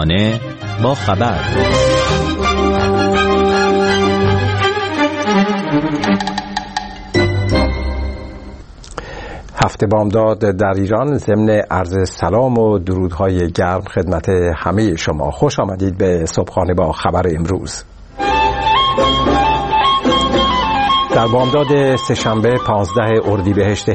صبحانه با خبر. هفته بامداد در ایران ضمن عرض سلام و درودهای گرم خدمت همه شما. خوش آمدید به صبحانه با خبر امروز. در بامداد سه‌شنبه 15 اردیبهشت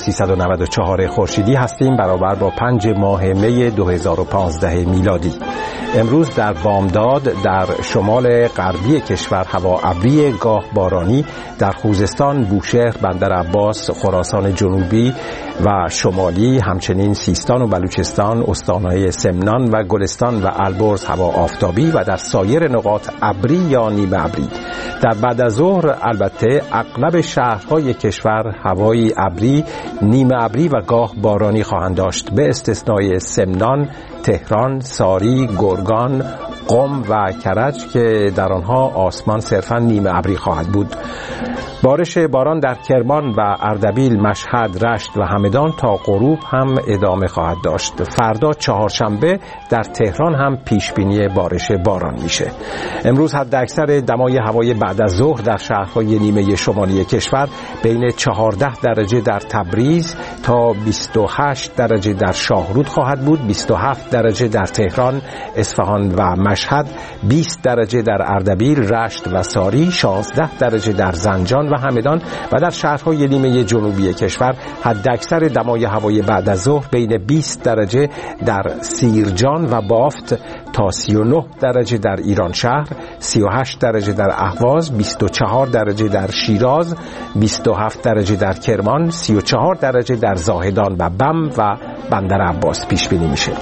1394 خورشیدی هستیم، برابر با 5 ماه می 2015 میلادی. امروز در بامداد در شمال غربی کشور هوا ابری گاه بارانی، در خوزستان، بوشهر، بندر عباس، خراسان جنوبی و شمالی، همچنین سیستان و بلوچستان، استانهای سمنان و گلستان و البرز هوا آفتابی و در سایر نقاط ابری یا نیمه ابری. در بعد از ظهر البته اغلب شهرهای کشور هوای ابری، نیمه ابری و گاه بارانی خواهند داشت، به استثنای سمنان، تهران، ساری، گرگان، قم و کرج که در آنها آسمان صرفاً نیمه ابری خواهد بود. بارش باران در کرمان و اردبیل، مشهد، رشت و همدان تا غروب هم ادامه خواهد داشت. فردا چهارشنبه در تهران هم پیش بینی بارش باران میشه. امروز حد اکثر دمای هوای بعد از ظهر در شهرهای نیمه شمالی کشور بین 14 درجه در تبریز تا 28 درجه در شاهرود خواهد بود، 27 درجه در تهران، اصفهان و مشهد، 20 درجه در اردبیل، رشت و ساری، 16 درجه در زنجان و همدان و در شهرهای نیمه جنوبی کشور حداکثر دمای هوای بعد از ظهر بین 20 درجه در سیرجان و بافت تا 39 درجه در ایران شهر، 38 درجه در اهواز، 24 درجه در شیراز، 27 درجه در کرمان، 34 درجه در زاهدان و بم و بندر عباس پیش بینی میشه.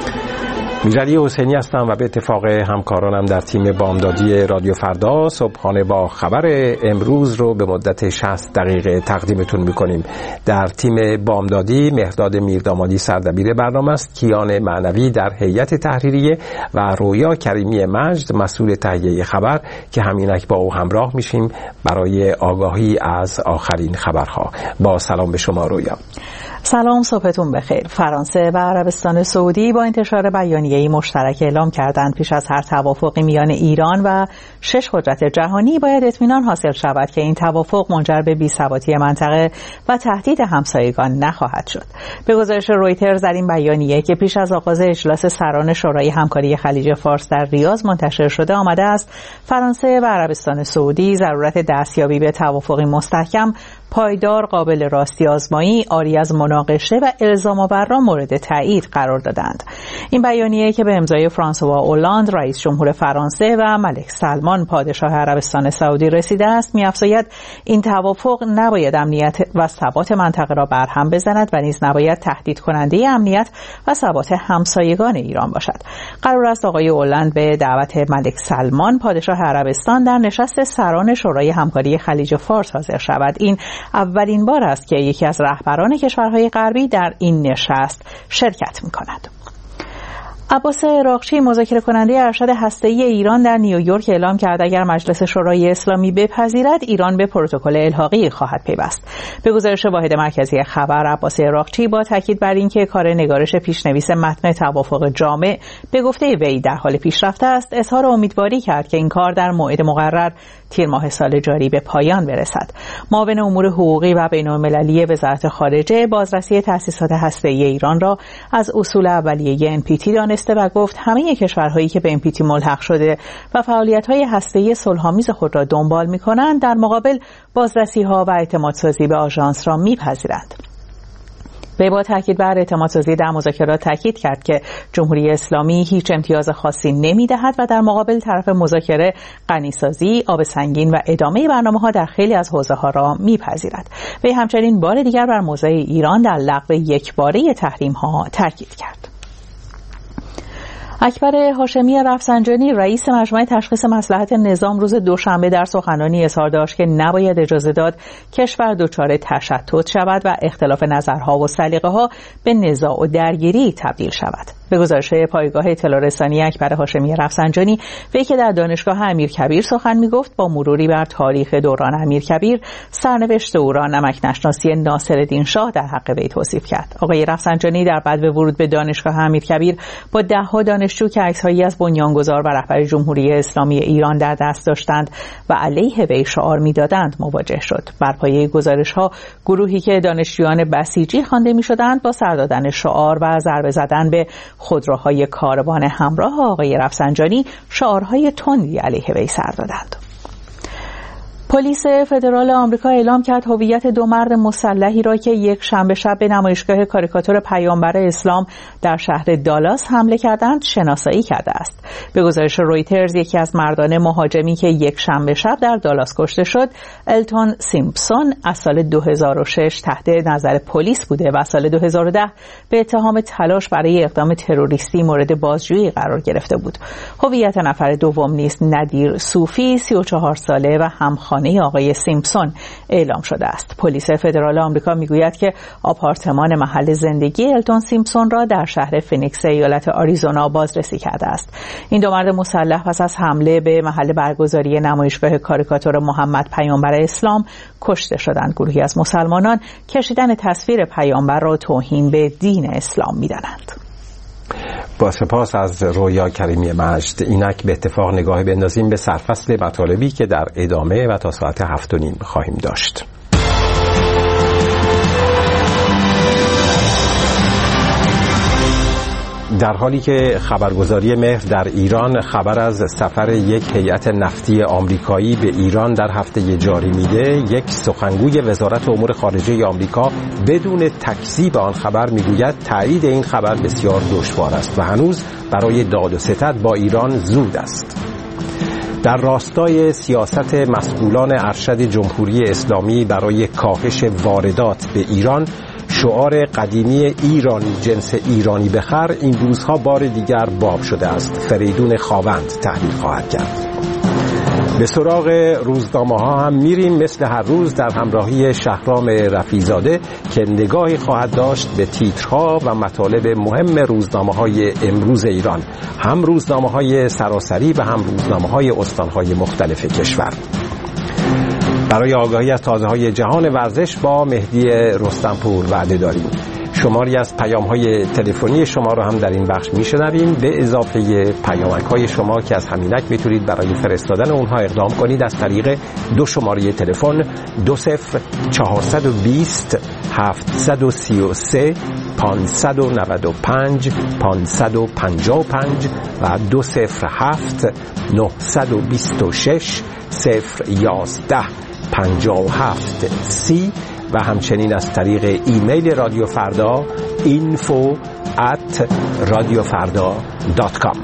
میرعلی حسینی هستم و به اتفاق همکارانم در تیم بامدادی رادیو فردا صبحانه با خبر امروز رو به مدت 60 دقیقه تقدیمتون میکنیم. در تیم بامدادی مهرداد میردامادی سردبیر برنامه است، کیان معنوی در هیئت تحریریه و رویا کریمی مجد مسئول تهیه خبر که همینک با او همراه میشیم برای آگاهی از آخرین خبرها. با سلام به شما رویا. سلام، صبحتون بخیر. فرانسه و عربستان سعودی با انتشار بیانیه‌ای مشترک اعلام کردند پیش از هر توافقی میان ایران و 6 قدرت جهانی باید اطمینان حاصل شود که این توافق منجر به بی‌ثباتی منطقه و تهدید همسایگان نخواهد شد. به گزارش رویترز در این بیانیه که پیش از آغاز اجلاس سران شورای همکاری خلیج فارس در ریاض منتشر شده آمده است فرانسه و عربستان سعودی ضرورت دستیابی به توافقی مستحکم، پایدار، قابل راستی آزمایی، عاری از مناقشه و الزام آور را مورد تایید قرار دادند. این بیانیه که به امضای فرانسوا اولاند رئیس جمهور فرانسه و ملک سلمان پادشاه عربستان سعودی رسیده است می‌افزاید این توافق نباید امنیت و ثبات منطقه را برهم بزند و نیز نباید تهدید کننده امنیت و ثبات همسایگان ایران باشد. قرار است آقای اولاند به دعوت ملک سلمان پادشاه عربستان در نشست سران شورای همکاری خلیج فارس حاضر شود. این اولین بار است که یکی از رهبران کشورهای غربی در این نشست شرکت می‌کند. عباس عراقچی مذاکره کننده ارشد هسته‌ای ایران در نیویورک اعلام کرد اگر مجلس شورای اسلامی بپذیرد ایران به پروتکل الحاقی خواهد پیوست. به گزارش واحد مرکزی خبر، عباس عراقچی با تاکید بر اینکه کار نگارش پیشنویس متن توافق جامع به گفته وی در حال پیشرفت است، اظهار امیدواری کرد که این کار در موعد مقرر تیر ماه سال جاری به پایان برسد. معاون امور حقوقی و بین‌المللی وزارت خارجه بازرسی تأسیسات هسته‌ای ایران را از اصول اولیه NPT دانسته و گفت همه کشورهایی که به NPT ملحق شده و فعالیت‌های هسته‌ای صلح‌آمیز خود را دنبال می‌کنند در مقابل بازرسی‌ها و اعتمادسازی به آژانس را می‌پذیرند. وی با تاکید بر اعتمادسازی در مذاکرات تاکید کرد که جمهوری اسلامی هیچ امتیاز خاصی نمی‌دهد و در مقابل طرف مذاکره غنی‌سازی، آب سنگین و ادامه برنامه‌ها در خیلی از حوزه‌ها را می‌پذیرد. وی همچنین بار دیگر بر موضع ایران در لغو یکباره تحریم‌ها تاکید کرد. اکبر هاشمی رفسنجانی رئیس مجمع تشخیص مصلحت نظام روز دوشنبه در سخنرانی اظهار داشت که نباید اجازه داد کشور دچار تشتت شود و اختلاف نظرها و سلیقه‌ها به نزاع و درگیری تبدیل شود. به گزارش پایگاه اطلاع رسانی اکبر هاشمی رفسنجانی، وی که در دانشگاه امیرکبیر سخن می‌گفت با مروری بر تاریخ دوران امیرکبیر سرنوشت او را نمک نشناسی ناصرالدین شاه در حق وی توصیف کرد. آقای رفسنجانی در بعد ورود به دانشگاه امیرکبیر با ده‌ها دانشجو که عکس‌هایی از بنیانگذار و رهبر جمهوری اسلامی ایران در دست داشتند و علیه وی شعار می‌دادند مواجه شد. بر پایه گزارش‌ها گروهی که دانشجویان بسیجی خوانده می‌شدند با سر دادن شعار و ضربه زدن به خودروهای کاروان همراه آقای رفسنجانی شعارهای تندی علیه وی سر دادند. پلیس فدرال آمریکا اعلام کرد هویت دو مرد مسلحی را که یک شنبه شب به نمایشگاه کاریکاتور پیامبر اسلام در شهر دالاس حمله کردند شناسایی کرده است. به گزارش رویترز یکی از مردان مهاجمی که یک شنبه شب در دالاس کشته شد، التون سیمپسون، از سال 2006 تحت نظر پلیس بوده و سال 2010 به اتهام تلاش برای اقدام تروریستی مورد بازجویی قرار گرفته بود. هویت نفر دوم نیز ندیر صوفی، 34 ساله و همخوانه آقای سیمپسون اعلام شده است. پلیس فدرال آمریکا میگوید که آپارتمان محل زندگی التون سیمپسون را در شهر فینیکس ایالت آریزونا بازرسی کرده است. این دو مرد مسلح پس از حمله به محل برگزاری نمایشگاه کاریکاتور محمد پیامبر اسلام کشته شدند. گروهی از مسلمانان کشیدن تصویر پیامبر را توهین به دین اسلام می‌دانند. با سپاس از رویا کریمی مجد. اینک به اتفاق نگاهی بندازیم به سرفصل مطالبی که در ادامه و تا ساعت 7:30 خواهیم داشت. در حالی که خبرگزاری مهر در ایران خبر از سفر یک هیئت نفتی آمریکایی به ایران در هفته جاری میده، یک سخنگوی وزارت امور خارجه آمریکا بدون تکذیب آن خبر میگوید تایید این خبر بسیار دشوار است و هنوز برای داد و ستد با ایران زود است. در راستای سیاست مسئولان ارشد جمهوری اسلامی برای کاهش واردات به ایران، شعار قدیمی ایرانی جنس ایرانی بخر این روزها بار دیگر باب شده است. فریدون خاوند تحلیل خواهد کرد. به سراغ روزنامه‌ها هم میریم مثل هر روز در همراهی شهرام رفیع‌زاده که نگاهی خواهد داشت به تیترها و مطالب مهم روزنامه‌های امروز ایران، هم روزنامه‌های سراسری و هم روزنامه‌های استان‌های مختلف کشور. برای آگاهی از تازه‌های جهان ورزش با مهدی رستمپور وعده داریم. شماری از پیام‌های تلفنی شما رو هم در این بخش می‌شنویم به اضافه پیامک‌های شما که از همینک میتونید برای فرستادن اونها اقدام کنید از طریق دو شماره تلفن 20420 733 595 555 و 207 926 011 57 30 و همچنین از طریق ایمیل رادیو فردا info@radiofarda.com.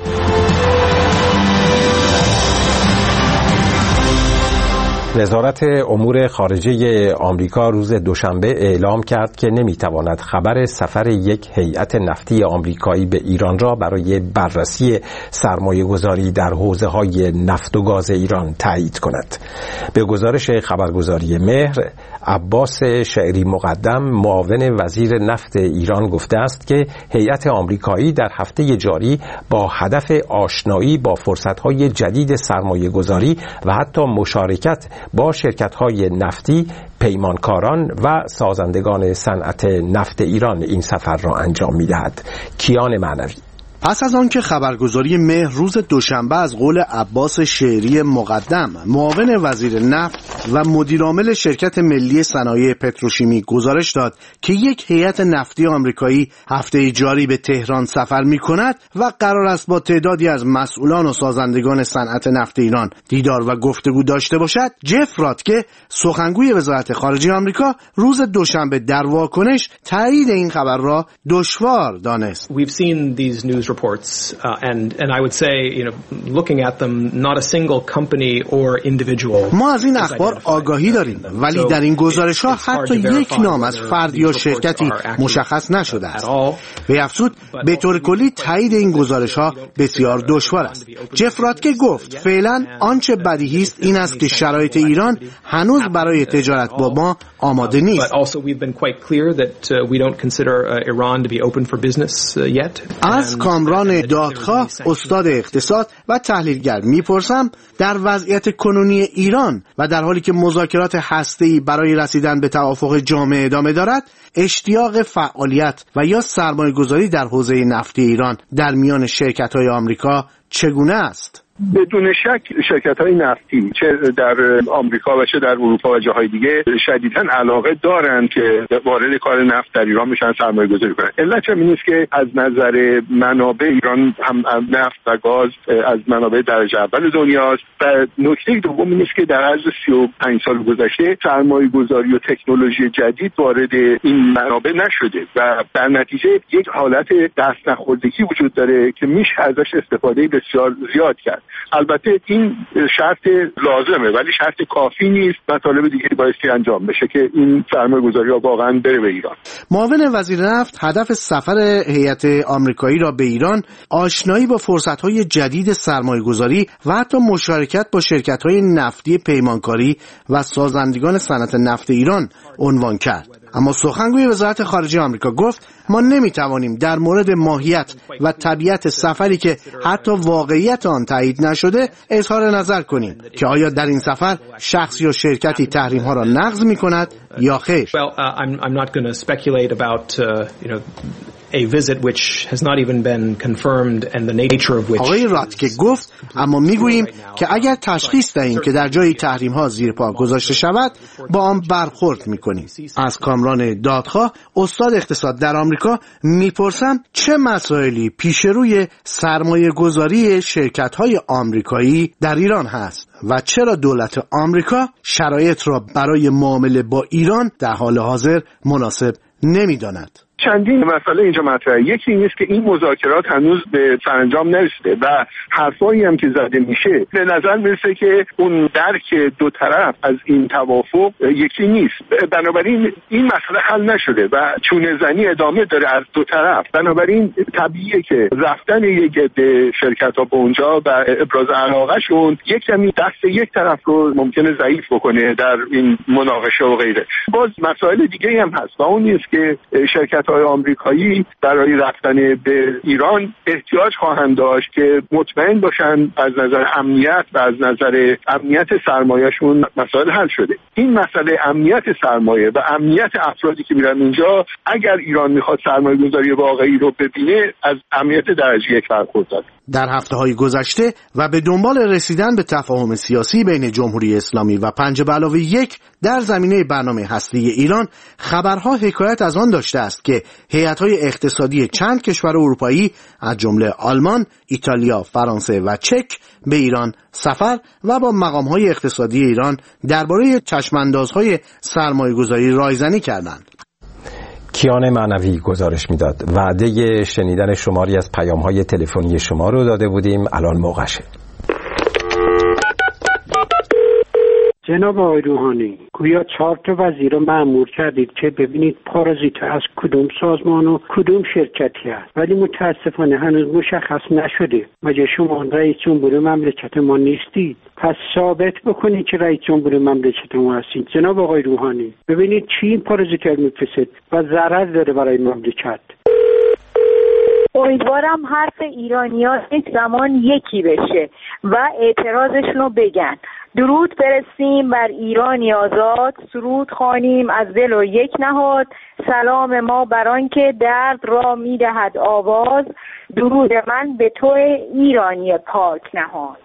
وزارت امور خارجه آمریکا روز دوشنبه اعلام کرد که نمیتواند خبر سفر یک هیئت نفتی آمریکایی به ایران را برای بررسی سرمایه‌گذاری در حوزه‌های نفت و گاز ایران تایید کند. به گزارش خبرگزاری مهر، عباس شعری مقدم معاون وزیر نفت ایران گفته است که هیئت آمریکایی در هفته جاری با هدف آشنایی با فرصت‌های جدید سرمایه‌گذاری و حتی مشارکت با شرکت‌های نفتی، پیمانکاران و سازندگان صنعت نفت ایران این سفر را انجام می‌دهد. کیان معنوی. پس از آنکه خبرگزاری مهر روز دوشنبه از قول عباس شعری مقدم معاون وزیر نفت و مدیرعامل شرکت ملی صنایع پتروشیمی گزارش داد که یک هیئت نفتی آمریکایی هفته جاری به تهران سفر می‌کند و قرار است با تعدادی از مسئولان و سازندگان صنعت نفت ایران دیدار و گفتگو داشته باشد، جف راتکه سخنگوی وزارت خارجه آمریکا روز دوشنبه در واکنش تایید این خبر را دشوار دانست. reports and I would say, looking at them, not a single company or individual. ما از این اخبار آگاهی داریم، ولی در این گزارش‌ها حتی یک نام از فرد یا شرکتی مشخص نشده است. به افزود به طور کلی تایید این گزارش‌ها بسیار دشوار است. جف راتکه گفت فعلا آنچه بدیهی است این است که شرایط ایران هنوز برای تجارت با ما آماده نیست. از کامران کامران دادخواه، استاد اقتصاد و تحلیلگر میپرسم در وضعیت کنونی ایران و در حالی که مذاکرات هسته‌ای برای رسیدن به توافق جامع ادامه دارد، اشتیاق فعالیت و یا سرمایه‌گذاری در حوزه نفتی ایران در میان شرکت‌های آمریکا چگونه است؟ بدون شک شرکت‌های نفتی چه در آمریکا و چه در اروپا و جاهای دیگه شدیداً علاقه دارند که وارد کار نفت در ایران بشن، سرمایه‌گذاری کنن. علت این است که از نظر منابع ایران هم نفت و گاز از منابع درجه اول دنیاست و نکته دوم این است که در عرض 35 سال گذشته سرمایه‌گذاری و تکنولوژی جدید وارد این منابع نشده و در نتیجه یک حالت دست نخوردگی وجود داره که میشه ازش استفاده بسیار زیاد کرد. البته این شرط لازمه ولی شرط کافی نیست. مطالب دیگری بایستی انجام بشه که این سرمایه‌گذاری‌ها واقعا بره به ایران. معاون وزیر نفت هدف سفر هیئت آمریکایی را به ایران آشنایی با فرصت‌های جدید سرمایه‌گذاری و حتی مشارکت با شرکت‌های نفتی پیمانکاری و سازندگان صنعت نفت ایران عنوان کرد. اما سخنگوی وزارت خارجه آمریکا گفت ما نمیتوانیم در مورد ماهیت و طبیعت سفری که حتی واقعیت آن تایید نشده اظهار نظر کنیم که آیا در این سفر شخص یا شرکتی تحریم‌ها را نقض می‌کند یا خیر. I'm not going to speculate about a visit which has not even been confirmed and the nature of which. آقای راتکه گفت اما میگوییم که اگر تشخیص دهیم که در جایی تحریم‌ها زیر پا گذاشته شود با آن برخورد می‌کنیم. از کامران دادخواه، استاد اقتصاد در آمریکا، میپرسم چه مسائلی پیش روی سرمایه‌گذاری شرکت‌های آمریکایی در ایران هست و چرا دولت آمریکا شرایط را برای معامله با ایران در حال حاضر مناسب نمی‌داند. چندین مسئله اینجا مطرحه. یکی این است که این مذاکرات هنوز به سرانجام نرسیده و حرفایی هم که زده میشه به نظر میرسه که اون درک دو طرف از این توافق یکی نیست. بنابراین این مسئله حل نشده و چونه زنی ادامه داره از دو طرف. بنابراین طبیعیه که رفتن یک عده شرکت‌ها به اونجا و ابراز علاقه‌شون یک کمی دست یک طرف رو ممکنه ضعیف بکنه در این مناقشه و غیره. باز مسائل دیگه هم هست و اون است که شرکت‌های آمریکایی برای رفتن به ایران احتیاج خواهند داشت که مطمئن باشن از نظر امنیت و از نظر امنیت سرمایه‌شون مسائل حل شده. این مسئله امنیت سرمایه و امنیت افرادی که میرن اونجا اگر ایران میخواد سرمایه‌گذاری واقعی رو ببینه از امنیت درجه یک برخوردار. در هفته‌های گذشته و به دنبال رسیدن به تفاهم سیاسی بین جمهوری اسلامی و 5+1 در زمینه برنامه هسته‌ای ایران، خبرها حکایت از آن داشته است که هیئت‌های اقتصادی چند کشور اروپایی از جمله آلمان، ایتالیا، فرانسه و چک به ایران سفر و با مقام‌های اقتصادی ایران درباره چشم‌اندازهای سرمایه‌گذاری رایزنی کردند. کیان معنوی گزارش میداد. وعده شنیدن شماری از پیام‌های تلفنی شما رو داده بودیم، الان موقعشه. جناب آقای روحانی، گویا 4 وزیر رو مأمور کردید که ببینید پارازیت از کدوم سازمان و کدوم شرکتی هست، ولی متاسفانه هنوز مشخص نشده. مگه شما رئیس جمهور مملکت ما نیستید؟ پس ثابت بکنید که رئیس جمهور مملکت ما هستید. جناب آقای روحانی، ببینید چی این پارازیت میفرسته و ضرر داره برای مملکت. امیدوارم حرف ایرانی‌ها یک زمان یکی بشه و اعتراضشون رو بگن. درود برسیم بر ایرانی آزاد، سرود خوانیم از دل و یک نهاد، سلام ما بر آن که درد را می‌دهد آواز، درود من به تو ایرانی پاک نهاد.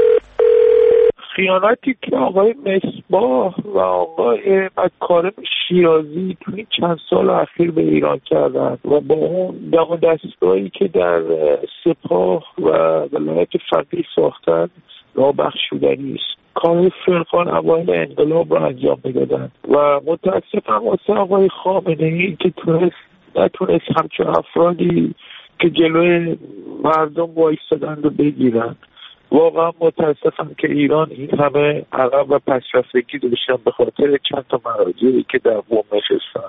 خیانتی که آقای مصباح و آقای مکارم شیرازی توی چند سال اخیر به ایران کردن و با اون دم و دستگاهی که در سپاه و ولایت فقیه ساختن نابخشودنی است. کار فرقان اوایل انقلاب رو انجام میدادن و متاسفم واسه آقای خامنه‌ای که نتونست همچون افرادی که جلوی مردم وایستادن رو بگیرن. واقعا متاسفم که ایران این همه عقب و پسرفتگی داشتن به خاطر چند تا مراجعی که در بوم نشستن.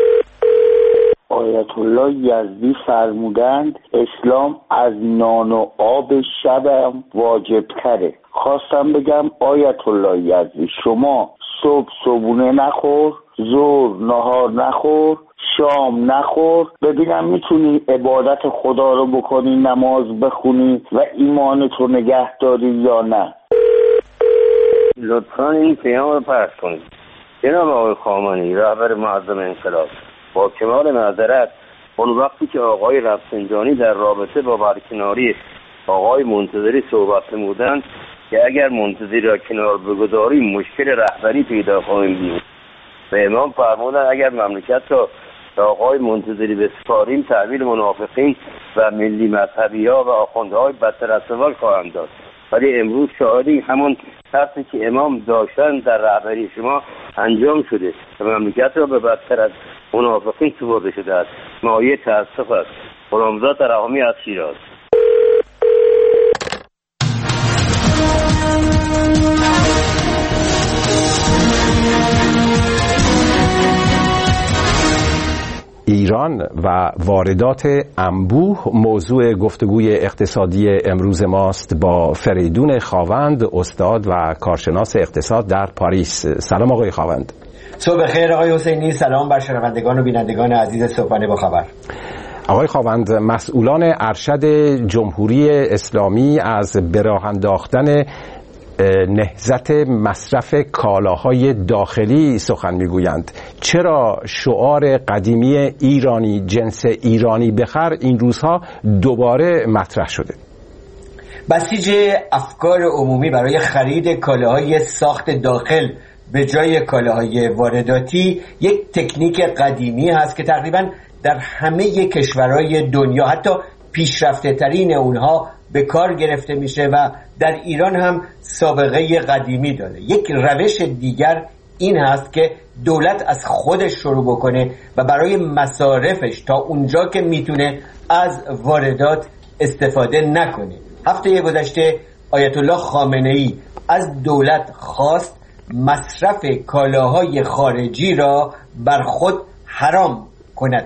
آیت الله یزدی فرمودند اسلام از نان و آب شبم واجب تره. خواستم بگم آیت الله یزدی شما صبح صبونه نخور، ظهر نهار نخور، شام نخور، ببینم میتونی عبادت خدا رو بکنی، نماز بخونی و ایمانتو نگه داری یا نه. لطفا این پیام رو پخش کنید. جناب آقای خامنه‌ای رهبر معظم انقلاب، با کمال معذرت اون وقتی که آقای رفسنجانی در رابطه با برکناری آقای منتظری صحبت نمودند که اگر منتظری را کنار بگذاریم مشکل رهبری پیدا خواهیم دید و امام فرمودند اگر مملکت را به آقای منتظری بسپاریم تحویل منافقین و ملی مذهبی‌ها و آخوندهای بدتر از اول خواهند داد. ولی امروز شاهدی همون ترسی که امام داشتن در رهبری شما انجام شده و مملکت را به بدتر از منافقین سپرده شده است. مایه تأسف است. غلامزاد ترحمی از شیراز. ایران و واردات انبوه موضوع گفتگوی اقتصادی امروز ماست با فریدون خاوند، استاد و کارشناس اقتصاد در پاریس. سلام آقای خاوند. صبح خیر آقای حسینی. سلام بر شنوندگان و بینندگان عزیز صبحانه با خبر. آقای خاوند، مسئولان ارشد جمهوری اسلامی از به راه انداختن نهضت مصرف کالاهای داخلی سخن میگویند. چرا شعار قدیمی ایرانی جنس ایرانی بخر این روزها دوباره مطرح شده؟ بسیج افکار عمومی برای خرید کالاهای ساخت داخل به جای کالاهای وارداتی یک تکنیک قدیمی هست که تقریباً در همه کشورهای دنیا حتی پیشرفته ترین اونها به کار گرفته میشه و در ایران هم سابقه قدیمی داره. یک روش دیگر این هست که دولت از خودش شروع بکنه و برای مصارفش تا اونجا که میتونه از واردات استفاده نکنه. هفته گذشته آیت الله خامنه‌ای از دولت خواست مصرف کالاهای خارجی را بر خود حرام کند.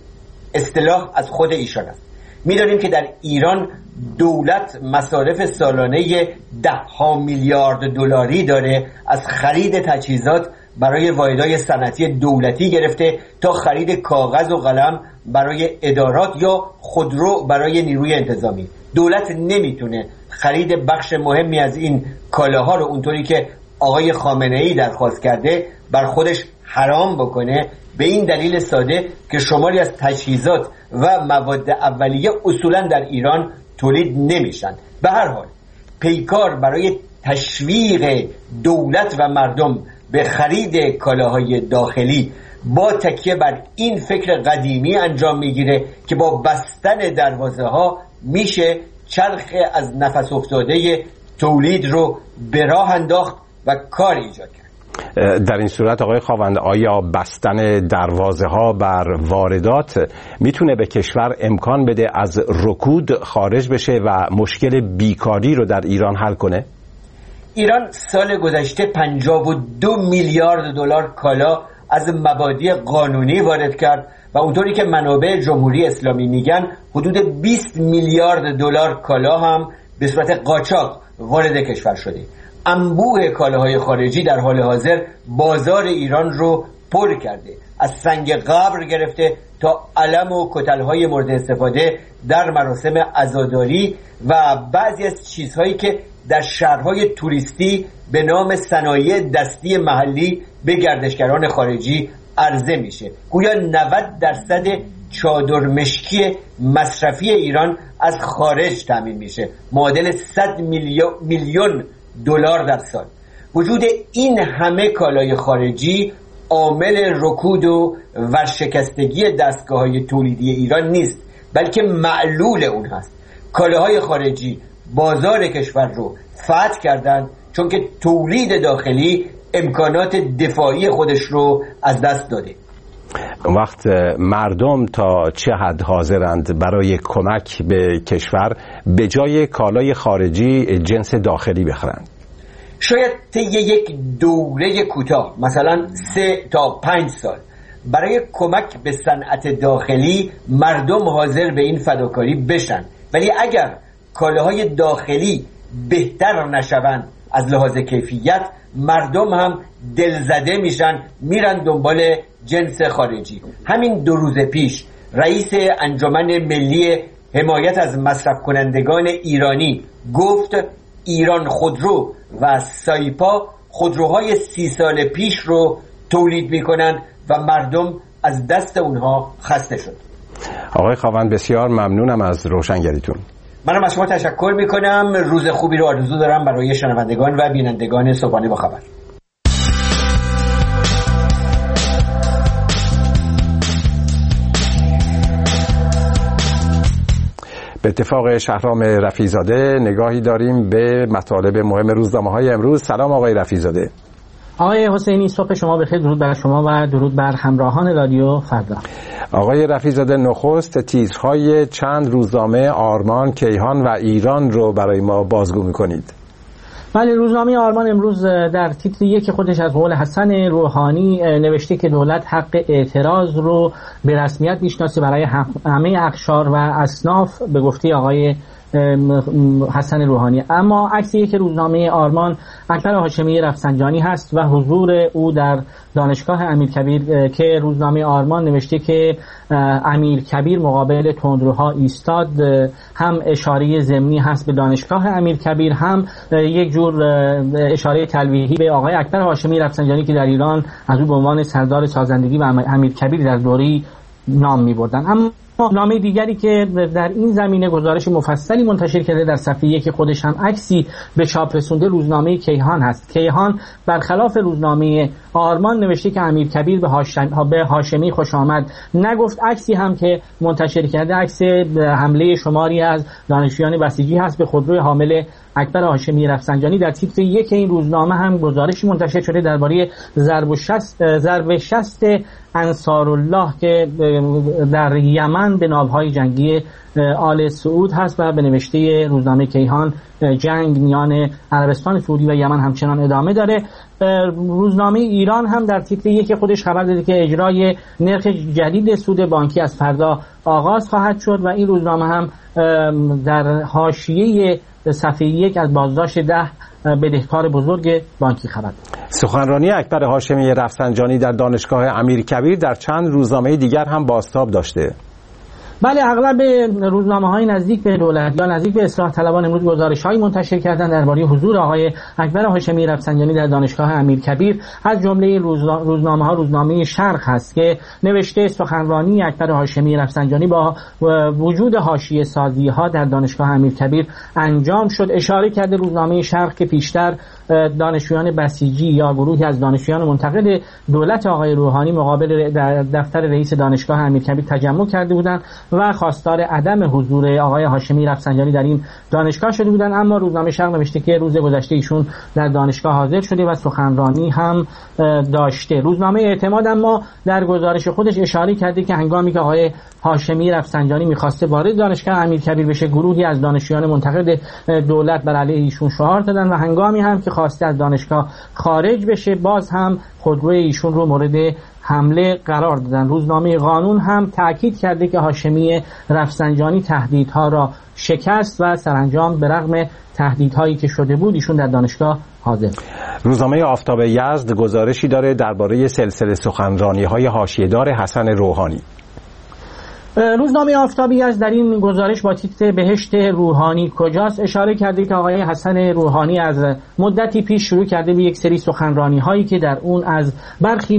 اصطلاح از خود ایشان است. می‌دانیم که در ایران دولت مصارف سالانه 10 میلیارد دلاری داره، از خرید تجهیزات برای واحدهای صنعتی دولتی گرفته تا خرید کاغذ و قلم برای ادارات یا خودرو برای نیروی انتظامی. دولت نمیتونه خرید بخش مهمی از این کالاها رو اونطوری که آقای خامنه‌ای درخواست کرده بر خودش حرام بکنه، به این دلیل ساده که شماری از تجهیزات و مواد اولیه اصولا در ایران تولید نمیشن. به هر حال پیکار برای تشویق دولت و مردم به خرید کالاهای داخلی با تکیه بر این فکر قدیمی انجام میگیره که با بستن دروازه ها میشه چرخ از نفس افتاده تولید رو به راه انداخت و کار ایجاد کرد. در این صورت آقای خاوند، آیا بستن دروازه ها بر واردات میتونه به کشور امکان بده از رکود خارج بشه و مشکل بیکاری رو در ایران حل کنه؟ ایران سال گذشته 52 میلیارد دلار کالا از مبادی قانونی وارد کرد و اونطوری که منابع جمهوری اسلامی میگن حدود 20 میلیارد دلار کالا هم به صورت قاچاق وارد کشور شده. انبوه کالاهای خارجی در حال حاضر بازار ایران رو پر کرده، از سنگ قبر گرفته تا علم و کتل‌های مورد استفاده در مراسم عزاداری و بعضی از چیزهایی که در شهرهای توریستی به نام صنایع دستی محلی به گردشگران خارجی عرضه میشه. گویا 90% چادر مشکی مصرفی ایران از خارج تامین میشه، معادل 100 میلیون دلار در سال. وجود این همه کالای خارجی عامل رکود و ورشکستگی دستگاه‌های تولیدی ایران نیست، بلکه معلول اون هست. کالاهای خارجی بازار کشور رو فتح کردن چون که تولید داخلی امکانات دفاعی خودش رو از دست داده. وقت مردم تا چه حد حاضرند برای کمک به کشور به جای کالای خارجی جنس داخلی بخرند؟ شاید طی یک دوره کوتاه، مثلا 3 تا 5 سال، برای کمک به صنعت داخلی مردم حاضر به این فداکاری بشن، ولی اگر کالاهای داخلی بهتر نشوند از لحاظ کیفیت مردم هم دلزده میشن، میرن دنبال جنس خارجی. همین 2 روز پیش رئیس انجمن ملی حمایت از مصرف کنندگان ایرانی گفت ایران خودرو و سایپا خودروهای 30 سال پیش رو تولید میکنن و مردم از دست اونها خسته شد. آقای خاوند بسیار ممنونم از روشنگریتون. منم از شما تشکر میکنم. روز خوبی رو آرزو دارم برای شنوندگان و بینندگان صبحانه با خبر. به اتفاق شهرام رفیع‌زاده نگاهی داریم به مطالب مهم روزنامه‌های امروز. سلام آقای رفیع‌زاده. آقای حسینی صبح شما بخیر. درود بر شما و درود بر همراهان رادیو فردا. آقای رفیع‌زاده، نخست تیترهای چند روزنامه آرمان، کیهان و ایران رو برای ما بازگو می‌کنید. بله، روزنامه آرمان امروز در تیتر 1 خودش از قول حسن روحانی نوشته که دولت حق اعتراض رو به رسمیت میشناسه برای همه اقشار و اصناف به گفته آقای حسن روحانی. اما عکس یک روزنامه آرمان اکبر هاشمی رفسنجانی هست و حضور او در دانشگاه امیرکبیر که روزنامه آرمان نوشته که امیرکبیر مقابل تندروها ایستاد، هم اشاره ضمنی هست به دانشگاه امیرکبیر، هم یک جور اشاره تلویحی به آقای اکبر هاشمی رفسنجانی که در ایران از او به عنوان سردار سازندگی و امیرکبیر در دوره‌ای نام می‌بردند. اما نامه دیگری که در این زمینه گزارش مفصلی منتشر کرده در صفحه 1 خودش هم عکسی به چاپ رسونده روزنامه کیهان هست. کیهان برخلاف روزنامه آرمان نوشته که امیرکبیر به هاشمی خوش آمد نگفت. عکسی هم که منتشر کرده عکس حمله شماری از دانشجویان بسیجی هست به خودروی حامل اکبر هاشمی رفسنجانی. در تیتر 1 این روزنامه هم گزارشی منتشر شده درباره ضرب شست انصارالله که در یمن به ناوهای جنگی آل سعود هست و به نوشته روزنامه کیهان جنگ میان عربستان سعودی و یمن همچنان ادامه داره. روزنامه ایران هم در تیتر 1 خودش خبر داده که اجرای نرخ جدید سود بانکی از فردا آغاز خواهد شد و این روزنامه هم در حاشیه صفحه 1 از بازداشت 10 بدهکار بزرگ بانکی خبر داد. سخنرانی اکبر هاشمی رفسنجانی در دانشگاه امیرکبیر در چند روزنامه دیگر هم بازتاب داشته. بله، اغلب روزنامه‌های نزدیک به دولت یا نزدیک به اصلاح طلبان امروز گزارش‌هایی منتشر کردند درباره حضور آقای اکبر هاشمی رفسنجانی در دانشگاه امیرکبیر. از جمله روزنامه‌ها روزنامه شرق هست که نوشته سخنرانی اکبر هاشمی رفسنجانی با وجود حاشیه سازی‌ها در دانشگاه امیرکبیر انجام شد. اشاره کرده روزنامه شرق که پیشتر دانشجویان بسیجی یا گروهی از دانشجویان منتقد دولت آقای روحانی مقابل دفتر رئیس دانشگاه امیرکبیر تجمع کرده بودند و خواستار عدم حضور آقای هاشمی رفسنجانی در این دانشگاه شده بودند. اما روزنامه شرق نوشته که روز گذشته ایشون در دانشگاه حاضر شده و سخنرانی هم داشته. روزنامه اعتماد اما در گزارش خودش اشاره کرده که هنگامی که آقای هاشمی رفسنجانی می‌خواسته وارد دانشگاه امیرکبیر بشه، گروهی از دانشجویان منتقد دولت بر علیه ایشون شعار دادن و هنگامی هم که خواسته از دانشگاه خارج بشه باز هم خودروی ایشون رو مورد حمله قرار دادن. روزنامه قانون هم تأکید کرده که هاشمی رفسنجانی تهدیدها را شکست و سرانجام به رغم تهدیدهایی که شده بود ایشون در دانشگاه حاضر. روزنامه آفتاب یزد گزارشی داره درباره سلسله سخنرانی‌های حاشیه‌دار حسن روحانی. روزنامه آفتابی از در این گزارش با تیتر بهشت روحانی کجاست اشاره کرده که آقای حسن روحانی از مدتی پیش شروع کرده به یک سری سخنرانی هایی که در اون از برخی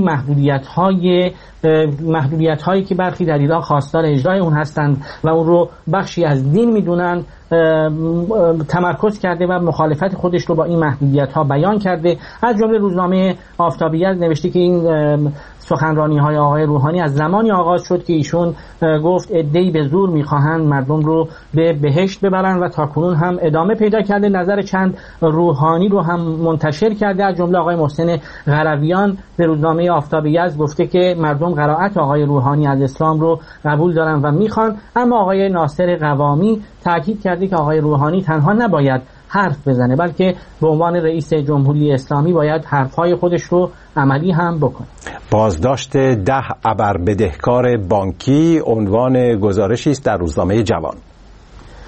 محدودیت هایی که برخی در ایران خواستار اجرای اون هستند و اون رو بخشی از دین میدونن تمرکز کرده و مخالفت خودش رو با این محدودیت ها بیان کرده. از جمله روزنامه آفتابیت نوشته که این سخنرانی های آقای روحانی از زمانی آغاز شد که ایشون گفت عده‌ای به زور میخواهند مردم رو به بهشت ببرن و تاکنون هم ادامه پیدا کرده. نظر چند روحانی رو هم منتشر کرده. از جمله آقای محسن قرویان به روزنامه آفتابیت گفته که مردم قرائت آقای روحانی از اسلام رو قبول دارن و میخوان. اما آقای ناصر قوامی تاکید کرده که آقای روحانی تنها نباید حرف بزنه بلکه به عنوان رئیس جمهوری اسلامی باید حرفهای خودش رو عملی هم بکنه. بازداشت 10 ابر بدهکار بانکی عنوان گزارشی است در روزنامه جوان.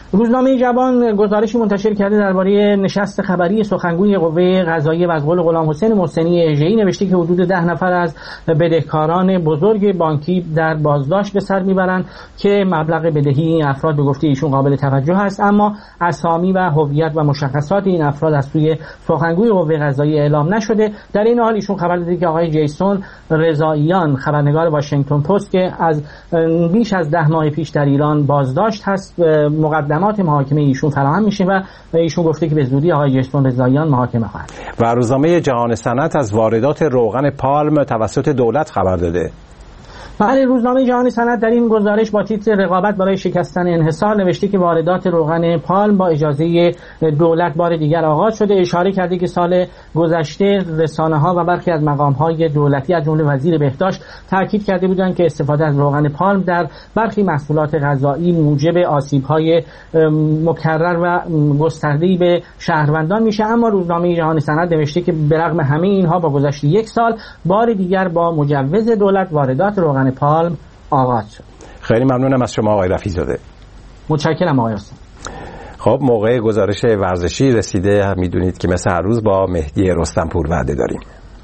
روزنامه جوان گزارشی منتشر کرده درباره نشست خبری سخنگوی قوه قضاییه و از قول غلام حسین محسنی اژه‌ای نوشته که حدود 10 نفر از بدهکاران بزرگ بانکی در بازداشت به سر میبرند که مبلغ بدهی این افراد به گفته ایشون قابل توجه است، اما اسامی و هویت و مشخصات این افراد از سوی سخنگوی قوه قضاییه اعلام نشده. در این حال ایشون خبر داده که آقای جیسون رضاییان خبرنگار واشنگتن پست که از بیش از 10 ماه پیش در ایران بازداشت هست مقدمات محاکمه ایشون فراهم میشه و ایشون گفته که به زودی آقای جیسون رضاییان محاکمه خواهد. و روزنامه جهان صنعت از واردات روغن پالم توسط دولت خبر داده. بله، روزنامه جهان صنعت در این گزارش با تیتر رقابت برای شکستن انحصار نوشته که واردات روغن پالم با اجازه دولت بار دیگر آغاز شده. اشاره کرده که سال گذشته رسانه‌ها و برخی از مقام‌های دولتی از جمله وزیر بهداشت تاکید کرده بودند که استفاده از روغن پالم در برخی محصولات غذایی موجب آسیب‌های مکرر و گسترده‌ای به شهروندان میشه، اما روزنامه جهان صنعت نوشته که برغم همه اینها با گذشت یک سال بار دیگر با مجوز دولت واردات روغن پالم آغاز شد. خیلی ممنونم از شما آقای رفیع‌زاده. متشکرم آقای حسین. خب موقع گزارش ورزشی رسیده. میدونید که مثل هر روز با مهدی رستمپور وعده داریم.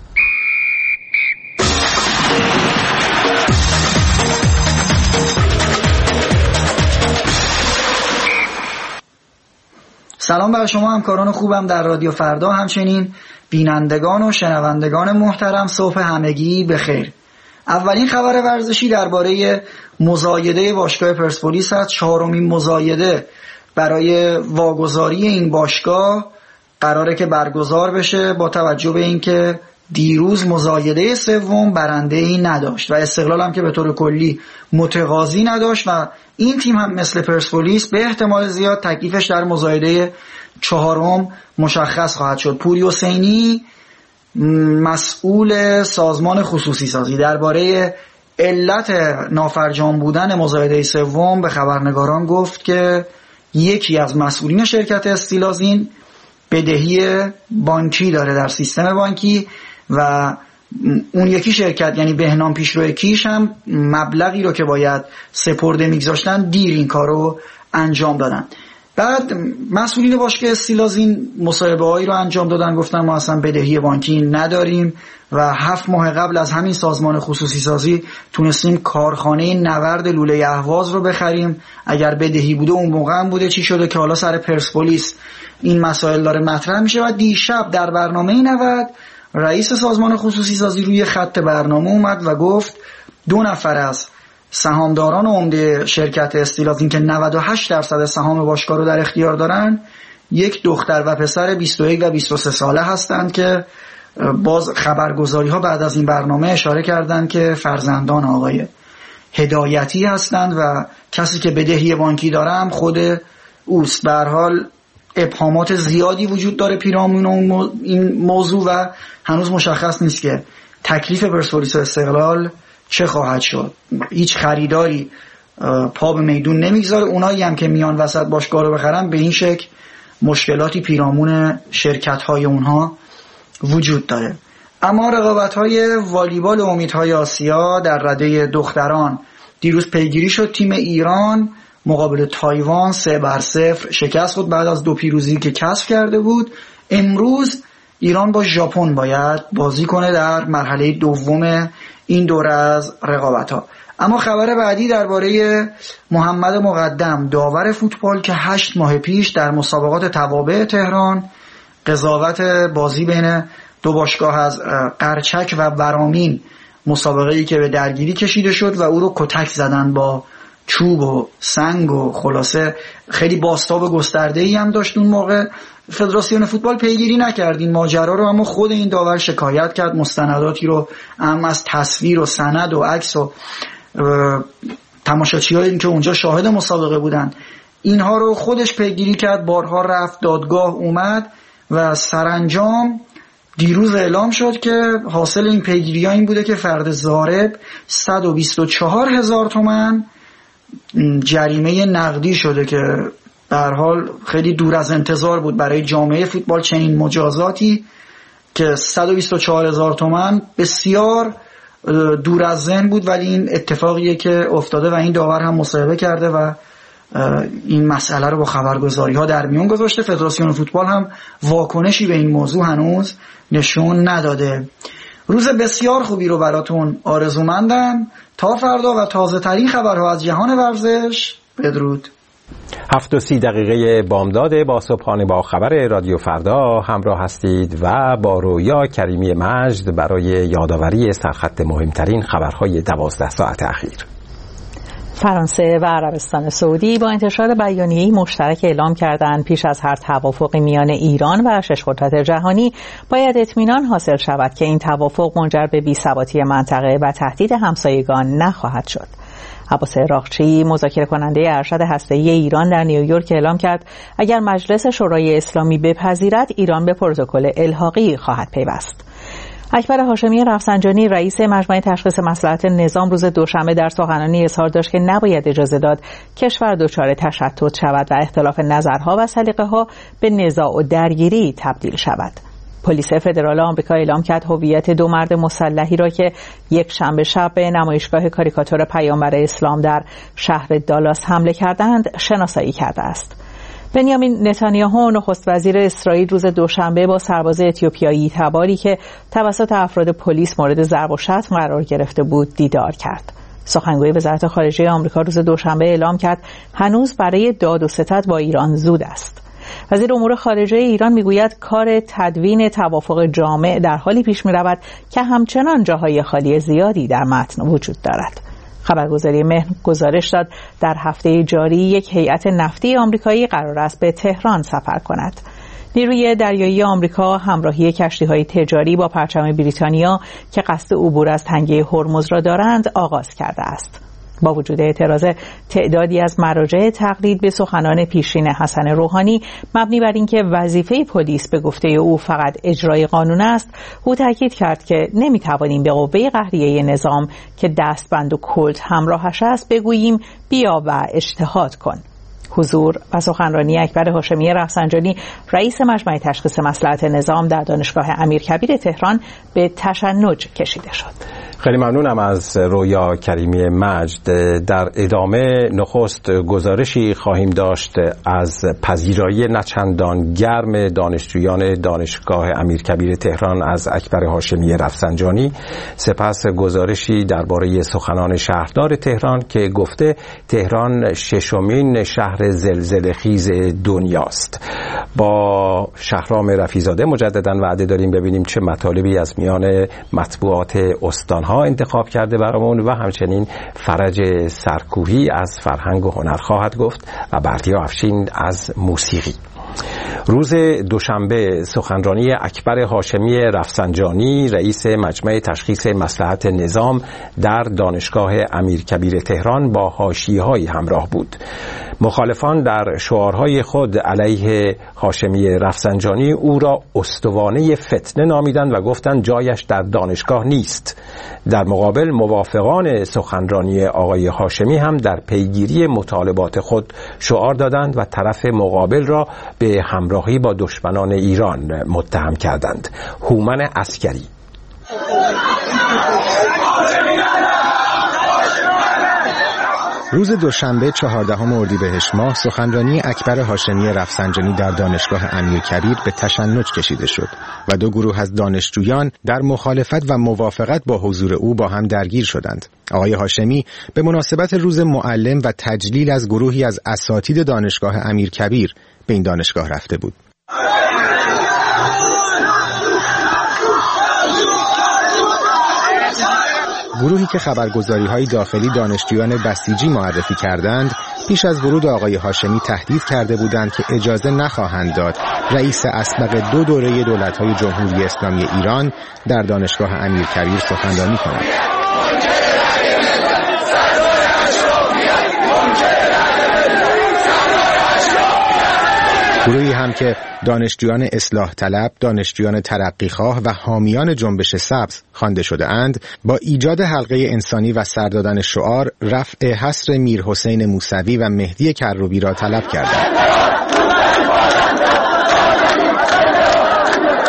سلام بر شما همکاران خوبم در رادیو فردا، همچنین بینندگان و شنوندگان محترم، صبح همگی بخیر. اولین خبر ورزشی درباره مزایده باشگاه پرسپولیس است. 4مین مزایده برای واگذاری این باشگاه قراره که برگزار بشه با توجه به اینکه دیروز مزایده سوم برنده‌ای نداشت و استقلال هم که به طور کلی متقاضی نداشت و این تیم هم مثل پرسپولیس به احتمال زیاد تکلیفش در مزایده 4 مشخص خواهد شد. پوری حسینی مسئول سازمان خصوصی سازی درباره علت نافرجام بودن مزایده سوم به خبرنگاران گفت که یکی از مسئولین شرکت استیلازین بدهی بانکی داره در سیستم بانکی و اون یکی شرکت یعنی بهنام پیشرو کیش هم مبلغی رو که باید سپرده میگذاشتن دیر این کار رو انجام دادن. بعد مسئولین باشگاه استیلازین مصاحبه هایی رو انجام دادن، گفتن ما اصلا بدهی بانکی نداریم و 7 ماه قبل از همین سازمان خصوصی سازی تونستیم کارخانه نورد لوله اهواز رو بخریم. اگر بدهی بوده اون موقع هم بوده چی شده که حالا سر پرسپولیس این مسائل داره مطرح میشه. و دیشب در برنامه 90 رئیس سازمان خصوصی سازی روی خط برنامه اومد و گفت 2 نفر از سهامداران عمده شرکت استیلازین که 98% سهام باشگاه رو در اختیار دارن، یک دختر و پسر 21 و 23 ساله هستند که باز خبرگزاری ها بعد از این برنامه اشاره کردند که فرزندان آقای هدایتی هستند و کسی که بدهی بانکی داره هم خود اوست. به هر حال ابهامات زیادی وجود داره پیرامون این موضوع و هنوز مشخص نیست که تکلیف پرسپولیس و استقلال چه خواهد شد. هیچ خریداری پا به میدون نمیگذاره، اونایی هم که میان وسط باشگاه رو بخرن به این شکل مشکلاتی پیرامون شرکت های اونها وجود داره. اما رقابت های والیبال امیدهای آسیا در رده دختران دیروز پیگیری شد. تیم ایران مقابل تایوان 3-0 شکست خورد بعد از 2 پیروزی که کسب کرده بود. امروز ایران با ژاپن باید بازی کنه در مرحله دوم این دوره از رقابت ها. اما خبر بعدی درباره محمد مقدم داور فوتبال که 8 ماه پیش در مسابقات توابع تهران قضاوت بازی بین 2 باشگاه از قرچک و برامین، مسابقه‌ای که به درگیری کشیده شد و او رو کتک زدن با چوب و سنگ و خلاصه خیلی بازتاب گسترده‌ای هم داشت اون موقع. فدراسیون فوتبال پیگیری نکرد این ماجرا رو، اما خود این داور شکایت کرد، مستنداتی رو هم از تصویر و سند و عکس و تماشاچی‌هایی که اونجا شاهد مسابقه بودن اینها رو خودش پیگیری کرد، بارها رفت دادگاه اومد و سرانجام دیروز اعلام شد که حاصل این پیگیری‌ها این بوده که فرد ضارب 124,000 تومان جریمه نقدی شده که به هر حال خیلی دور از انتظار بود برای جامعه فوتبال چنین مجازاتی که 124,000 تومان بسیار دور از ذهن بود، ولی این اتفاقیه که افتاده و این داور هم مصاحبه کرده و این مسئله رو با خبرگزاری ها در میون گذاشته. فدراسیون فوتبال هم واکنشی به این موضوع هنوز نشون نداده. روز بسیار خوبی رو براتون آرزومندم. تا فردا و تازه ترین خبرها از جهان ورزش، بدرود. 7:30 بامداد با صبحانه با خبر رادیو فردا همراه هستید و با رویا کریمی مجد برای یادآوری سرخط مهمترین خبرهای 12 ساعت اخیر. فرانسه و عربستان سعودی با انتشار بیانیه‌ای مشترک اعلام کردند پیش از هر توافقی میان ایران و 6 قدرت جهانی باید اطمینان حاصل شود که این توافق منجر به بی‌ثباتی منطقه و تهدید همسایگان نخواهد شد. عباس عراقچی مذاکره کننده ارشد هسته‌ای ایران در نیویورک اعلام کرد اگر مجلس شورای اسلامی بپذیرد ایران به پروتکل الحاقی خواهد پیوست. اکبر هاشمی رفسنجانی رئیس مجمع تشخیص مصلحت نظام روز دوشنبه در سخنرانی اظهار داشت که نباید اجازه داد کشور دچار تشتت شود و اختلاف نظرها و سلیقه‌ها به نزاع و درگیری تبدیل شود. پلیس فدرال آمریکا اعلام کرد هویت 2 مرد مسلحی را که یک شنبه شب به نمایشگاه کاریکاتور پیامبر اسلام در شهر دالاس حمله کردند شناسایی کرده است. بنیامین نتانیاهو نخست وزیر اسرائیل روز دوشنبه با سرباز اتیوپیایی تباری که توسط افراد پلیس مورد ضرب و شتم قرار گرفته بود دیدار کرد. سخنگوی وزارت خارجه آمریکا روز دوشنبه اعلام کرد هنوز برای داد و ستد با ایران زود است. وزیر امور خارجه ایران میگوید کار تدوین توافق جامع در حالی پیش می‌رود که همچنان جاهای خالی زیادی در متن وجود دارد. خبرگزاری مهر گزارش داد در هفته جاری یک هیئت نفتی آمریکایی قرار است به تهران سفر کند. نیروی دریایی آمریکا همراهی کشتی‌های تجاری با پرچم بریتانیا که قصد عبور از تنگه هرمز را دارند آغاز کرده است. با وجود اعتراض تعدادی از مراجع تقلید به سخنان پیشین حسن روحانی مبنی بر اینکه وظیفه پلیس به گفته او فقط اجرای قانون است، او تاکید کرد که نمی‌توانیم به قوه قهریه نظام که دستبند و کلت همراهش است بگوییم بیا و اجتهاد کن. حضور و سخنرانی اکبر هاشمی رفسنجانی رئیس مجمع تشخیص مصلحت نظام در دانشگاه امیرکبیر تهران به تشنج کشیده شد. خیلی ممنونم از رویا کریمی مجد. در ادامه نخست گزارشی خواهیم داشت از پذیرایی نچندان گرم دانشجویان دانشگاه امیرکبیر تهران از اکبر هاشمی رفسنجانی، سپس گزارشی درباره سخنان شهردار تهران که گفته تهران 6مین شهر زلزله‌خیز دنیاست. با شهرام رفیزاده مجددا وعده داریم ببینیم چه مطالبی از میان مطبوعات استانها انتخاب کرده برامون و همچنین فرج سرکوهی از فرهنگ و هنر خواهد گفت و بردیا افشین از موسیقی. روز دوشنبه سخنرانی اکبر هاشمی رفسنجانی رئیس مجمع تشخیص مصلحت نظام در دانشگاه امیرکبیر تهران با حاشیه‌های همراه بود. مخالفان در شعارهای خود علیه هاشمی رفسنجانی او را استوانه فتنه نامیدند و گفتند جایش در دانشگاه نیست. در مقابل موافقان سخنرانی آقای هاشمی هم در پیگیری مطالبات خود شعار دادند و طرف مقابل را به همراهی با دشمنان ایران متهم کردند. هومن عسکری روز دوشنبه 14 اردیبهشت ماه سخنرانی اکبر هاشمی رفسنجانی در دانشگاه امیرکبیر به تشنج کشیده شد و 2 گروه از دانشجویان در مخالفت و موافقت با حضور او با هم درگیر شدند. آقای هاشمی به مناسبت روز معلم و تجلیل از گروهی از اساتید دانشگاه امیرکبیر به این دانشگاه رفته بود. گروهی که خبرگزاری‌های داخلی دانشجویان بسیجی معرفی کردند، پیش از ورود آقای هاشمی تهدید کرده بودند که اجازه نخواهند داد رئیس اسبق 2 دوره دولت‌های جمهوری اسلامی ایران در دانشگاه امیرکبیر سخنرانی کند. گروهی هم که دانشجویان اصلاح طلب، دانشجویان ترقیخواه و حامیان جنبش سبز خوانده شده اند، با ایجاد حلقه انسانی و سر دادن شعار رفع حصر میرحسین موسوی و مهدی کروبی را طلب کردند.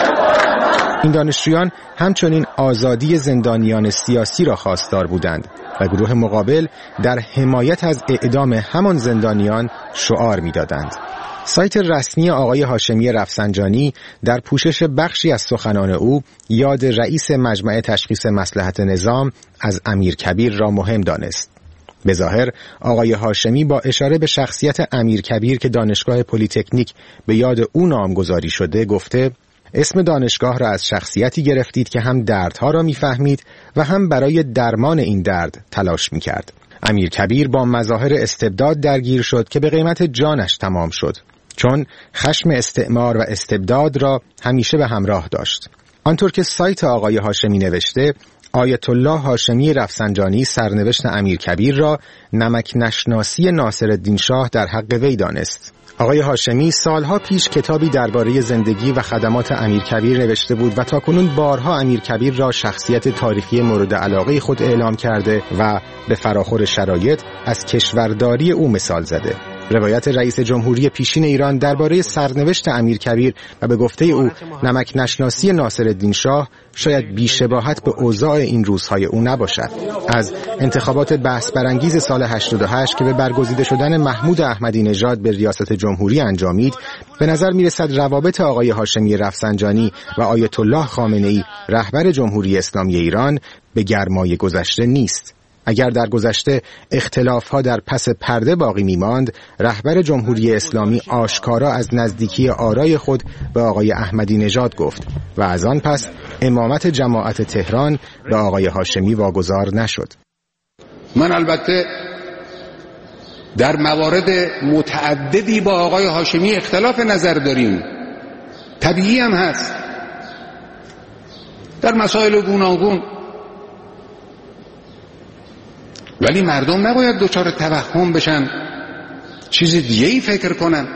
این دانشجویان همچنین آزادی زندانیان سیاسی را خواستار بودند و گروه مقابل در حمایت از اعدام همان زندانیان شعار می‌دادند. سایت رسمی آقای هاشمی رفسنجانی در پوشش بخشی از سخنان او یاد رئیس مجمع تشخیص مصلحت نظام از امیرکبیر را مهم دانست. به ظاهر آقای هاشمی با اشاره به شخصیت امیرکبیر که دانشگاه پلی‌تکنیک به یاد او نامگذاری شده گفته اسم دانشگاه را از شخصیتی گرفتید که هم دردها را می‌فهمید و هم برای درمان این درد تلاش می‌کرد. امیرکبیر با مظاهر استبداد درگیر شد که به قیمت جانش تمام شد، چون خشم استعمار و استبداد را همیشه به همراه داشت. آنطور که سایت آقای هاشمی نوشته، آیت الله هاشمی رفسنجانی سرنوشت امیرکبیر را نمک نشناسی ناصرالدین شاه در حق وی دانست. آقای هاشمی سالها پیش کتابی درباره زندگی و خدمات امیرکبیر نوشته بود و تاکنون بارها امیرکبیر را شخصیت تاریخی مورد علاقه خود اعلام کرده و به فراخور شرایط از کشورداری او مثال زده. روایت رئیس جمهوری پیشین ایران درباره سرنوشت امیرکبیر و به گفته او نمک نشناسی ناصرالدین شاه شاید بی‌شباهت به اوضاع این روزهای او نباشد. از انتخابات بحث برانگیز سال 88 که به برگزیده شدن محمود احمدی نژاد به ریاست جمهوری انجامید، به نظر می‌رسد روابط آقای هاشمی رفسنجانی و آیت الله خامنه‌ای رهبر جمهوری اسلامی ایران به گرمای گذشته نیست. اگر در گذشته اختلاف‌ها در پس پرده باقی می‌ماند، رهبر جمهوری اسلامی آشکارا از نزدیکی آرای خود به آقای احمدی نژاد گفت و از آن پس امامت جماعت تهران به آقای هاشمی واگذار نشد. من البته در موارد متعددی با آقای هاشمی اختلاف نظر داریم، طبیعی هم هست، در مسائل گوناگون، ولی مردم نباید دچار توهم بشن چیز دیگه‌ای فکر کنن.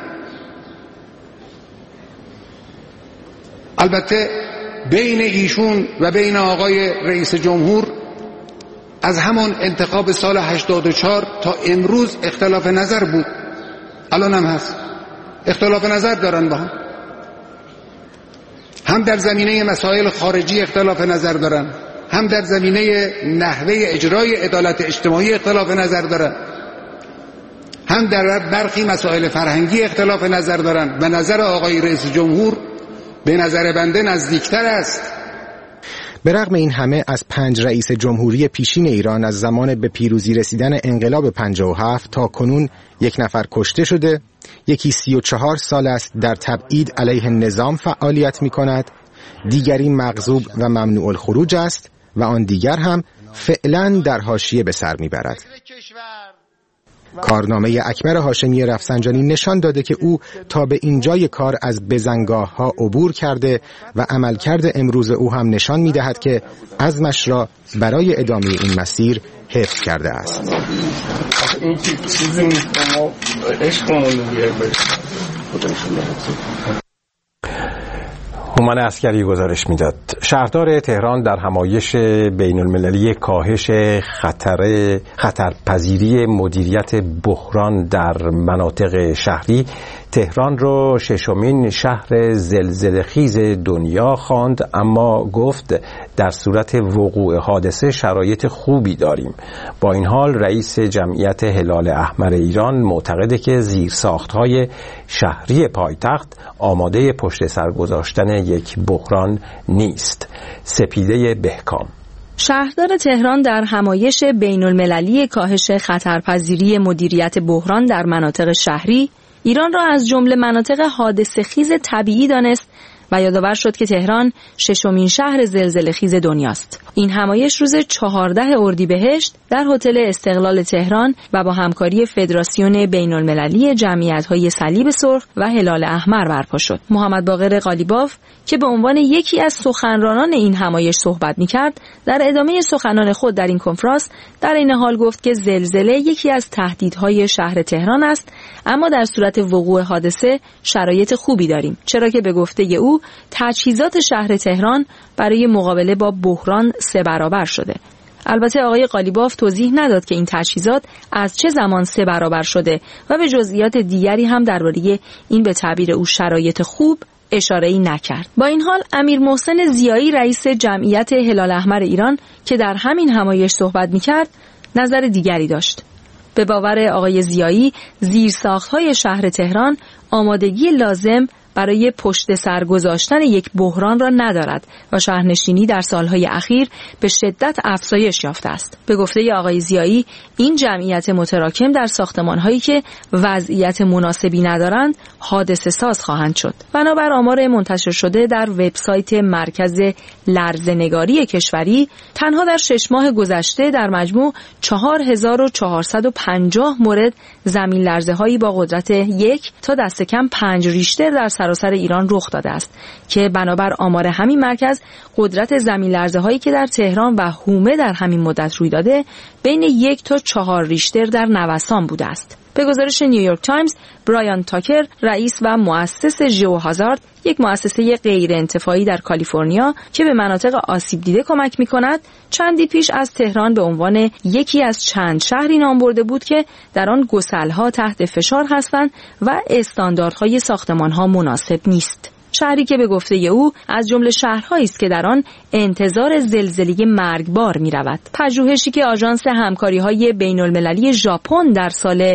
البته بین ایشون و بین آقای رئیس جمهور از همان انتخاب سال 84 تا امروز اختلاف نظر بود، الان هم هست، اختلاف نظر دارن با هم در زمینه مسائل خارجی اختلاف نظر دارن، هم در زمینه نحوه اجرای عدالت اجتماعی اختلاف نظر دارن، هم در برخی مسائل فرهنگی اختلاف نظر دارن و نظر آقای رئیس جمهور به نظر بنده نزدیکتر است. به رغم این همه از 5 رئیس جمهوری پیشین ایران از زمان به پیروزی رسیدن انقلاب 57 تا کنون 1 نفر کشته شده، یکی 34 سال است در تبعید علیه نظام فعالیت می کند، دیگری مغضوب و ممنوع الخروج است و آن دیگر هم فعلا در حاشیه به سر میبرد. کارنامه اکبر هاشمی رفسنجانی نشان داده که او تا به اینجای کار از بزنگاه ها عبور کرده و عملکرد امروز او هم نشان میدهد که عزمش را برای ادامه این مسیر حفظ کرده است. هومن عسکری گزارش میداد. شهردار تهران در همایش بین المللی کاهش خطرپذیری مدیریت بحران در مناطق شهری تهران رو 6مین شهر زلزله‌خیز دنیا خواند، اما گفت در صورت وقوع حادثه شرایط خوبی داریم. با این حال رئیس جمعیت هلال احمر ایران معتقده که زیرساخت‌های شهری پایتخت آماده پشت سر گذاشتن یک بحران نیست. سپیده بهکام. شهردار تهران در همایش بین المللی کاهش خطرپذیری مدیریت بحران در مناطق شهری ایران را از جمله مناطق حادثه‌خیز طبیعی دانست و یادآور شد که تهران 6مین شهر زلزله‌خیز دنیاست. این همایش روز 14 اردیبهشت در هتل استقلال تهران و با همکاری فدراسیون بین‌المللی جمعیت‌های صلیب سرخ و هلال احمر برپا شد. محمد باقر قالیباف که به عنوان یکی از سخنرانان این همایش صحبت می‌کرد، در ادامه سخنان خود در این کنفرانس در این حال گفت که زلزله یکی از تهدیدهای شهر تهران است، اما در صورت وقوع حادثه شرایط خوبی داریم، چرا که به گفته او تجهیزات شهر تهران برای مقابله با بحران 3 برابر شده. البته آقای قالیباف توضیح نداد که این تجهیزات از چه زمان 3 برابر شده و به جزئیات دیگری هم درباره این به تعبیر او شرایط خوب اشاره‌ای نکرد. با این حال امیر محسن ضیایی رئیس جمعیت هلال احمر ایران که در همین همایش صحبت می‌کرد، نظر دیگری داشت. به باور آقای ضیایی، زیرساخت‌های شهر تهران آمادگی لازم برای پشت سر گذاشتن یک بحران را ندارد و شهرنشینی در سالهای اخیر به شدت افزایش یافته است. به گفته آقای ضیایی، این جمعیت متراکم در ساختمان‌هایی که وضعیت مناسبی ندارند حادثه ساز خواهند شد. بنابر آمار منتشر شده در وبسایت مرکز لرزه‌نگاری کشوری، تنها در 6 ماه گذشته در مجموع 4450 مورد زمین لرزه‌هایی با قدرت 1 تا دست کم 5 ریشتر در سراسر ایران رخ داده است که بنابر آمار همین مرکز قدرت زمین لرزه‌هایی که در تهران و حومه در همین مدت روی داده بین 1 تا 4 ریشتر در نوسان بوده است. به گزارش نیویورک تایمز، برایان تاکر، رئیس و مؤسس ژئوهازارد، یک مؤسسه غیر انتفاعی در کالیفرنیا که به مناطق آسیب دیده کمک می‌کند، چندی پیش از تهران به عنوان یکی از چند شهری نام برده بود که در آن گسل‌ها تحت فشار هستند و استانداردهای ساختمان‌ها مناسب نیست. شهری که به گفته او از جمله شهرهایی است که در آن انتظار زلزله مرگبار می‌رود. پژوهشی که آژانس همکاری‌های بین‌المللی ژاپن در سال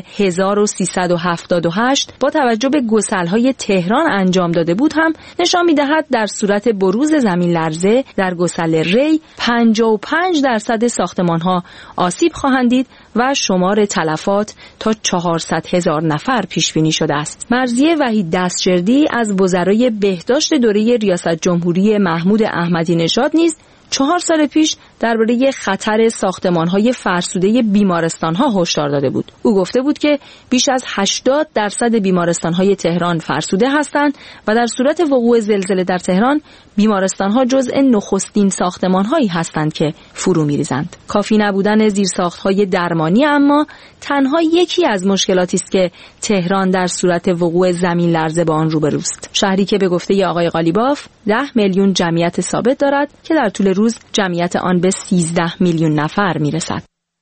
1378 با توجه به گسل‌های تهران انجام داده بود هم نشان می‌دهد در صورت بروز زمین لرزه در گسل ری 55% ساختمان‌ها آسیب خواهند دید و شمار تلفات تا 400,000 نفر پیش بینی شده است. مرضیه وحید دستجردی از وزرای بهداشت دوره ریاست جمهوری محمود احمدی نژاد نیز 4 سال پیش درباره خطر ساختمان‌های فرسوده بیمارستان‌ها هشدار داده بود. او گفته بود که بیش از 80% بیمارستان‌های تهران فرسوده هستند و در صورت وقوع زلزله در تهران بیمارستان‌ها جزء نخستین ساختمان‌هایی هستند که فرو می‌ریزند. کافی نبودن زیرساخت‌های درمانی اما تنها یکی از مشکلاتی است که تهران در صورت وقوع زمین لرزه با آن روبروست. شهری که به گفته آقای قالیباف 10 میلیون جمعیت ثابت دارد که در طول روز جمعیت آن به 13 میلیون نفر میرسد.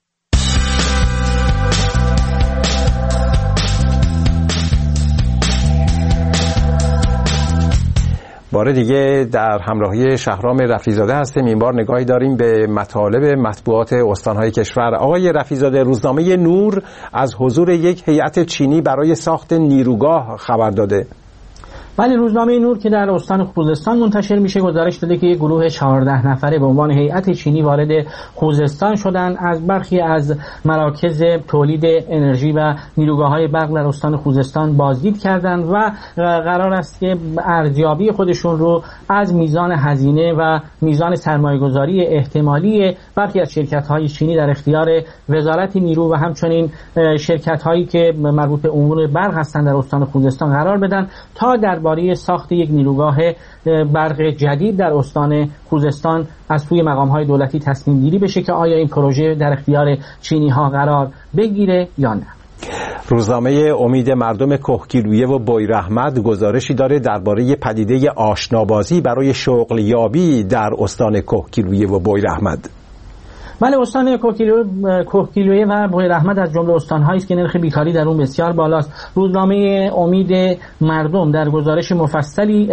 بار دیگه در همراهی شهرام رفیع‌زاده هستیم. این بار نگاهی داریم به مطالب مطبوعات استان‌های کشور. آقای رفیع‌زاده، روزنامه نور از حضور یک هیئت چینی برای ساخت نیروگاه خبر داده. ولی روزنامه نور که در استان خوزستان منتشر میشه گزارش داده که یک گروه 14 نفره به عنوان هیئت چینی وارد خوزستان شدن، از برخی از مراکز تولید انرژی و نیروگاه‌های برق در استان خوزستان بازدید کردند و قرار است که ارزیابی خودشون رو از میزان هزینه و میزان سرمایه‌گذاری احتمالی برخی از شرکت‌های چینی در اختیار وزارت نیرو و همچنین شرکت‌هایی که مربوط به امور برق هستند در استان خوزستان قرار بدن تا درباره ساخت یک نیروگاه برق جدید در استان خوزستان از سوی مقام‌های دولتی تصمیم گیری بشه که آیا این پروژه در اختیار چینی‌ها قرار بگیره یا نه. روزنامه امید مردم کهگیلویه و بویراحمد گزارشی داره درباره پدیده آشنابازی برای شغل یابی در استان کهگیلویه و بویراحمد. بله، استان کهگیلویه و بویراحمد از جمله استان‌هایی است که نرخ بیکاری در اون بسیار بالاست. روزنامه امید مردم در گزارش مفصلی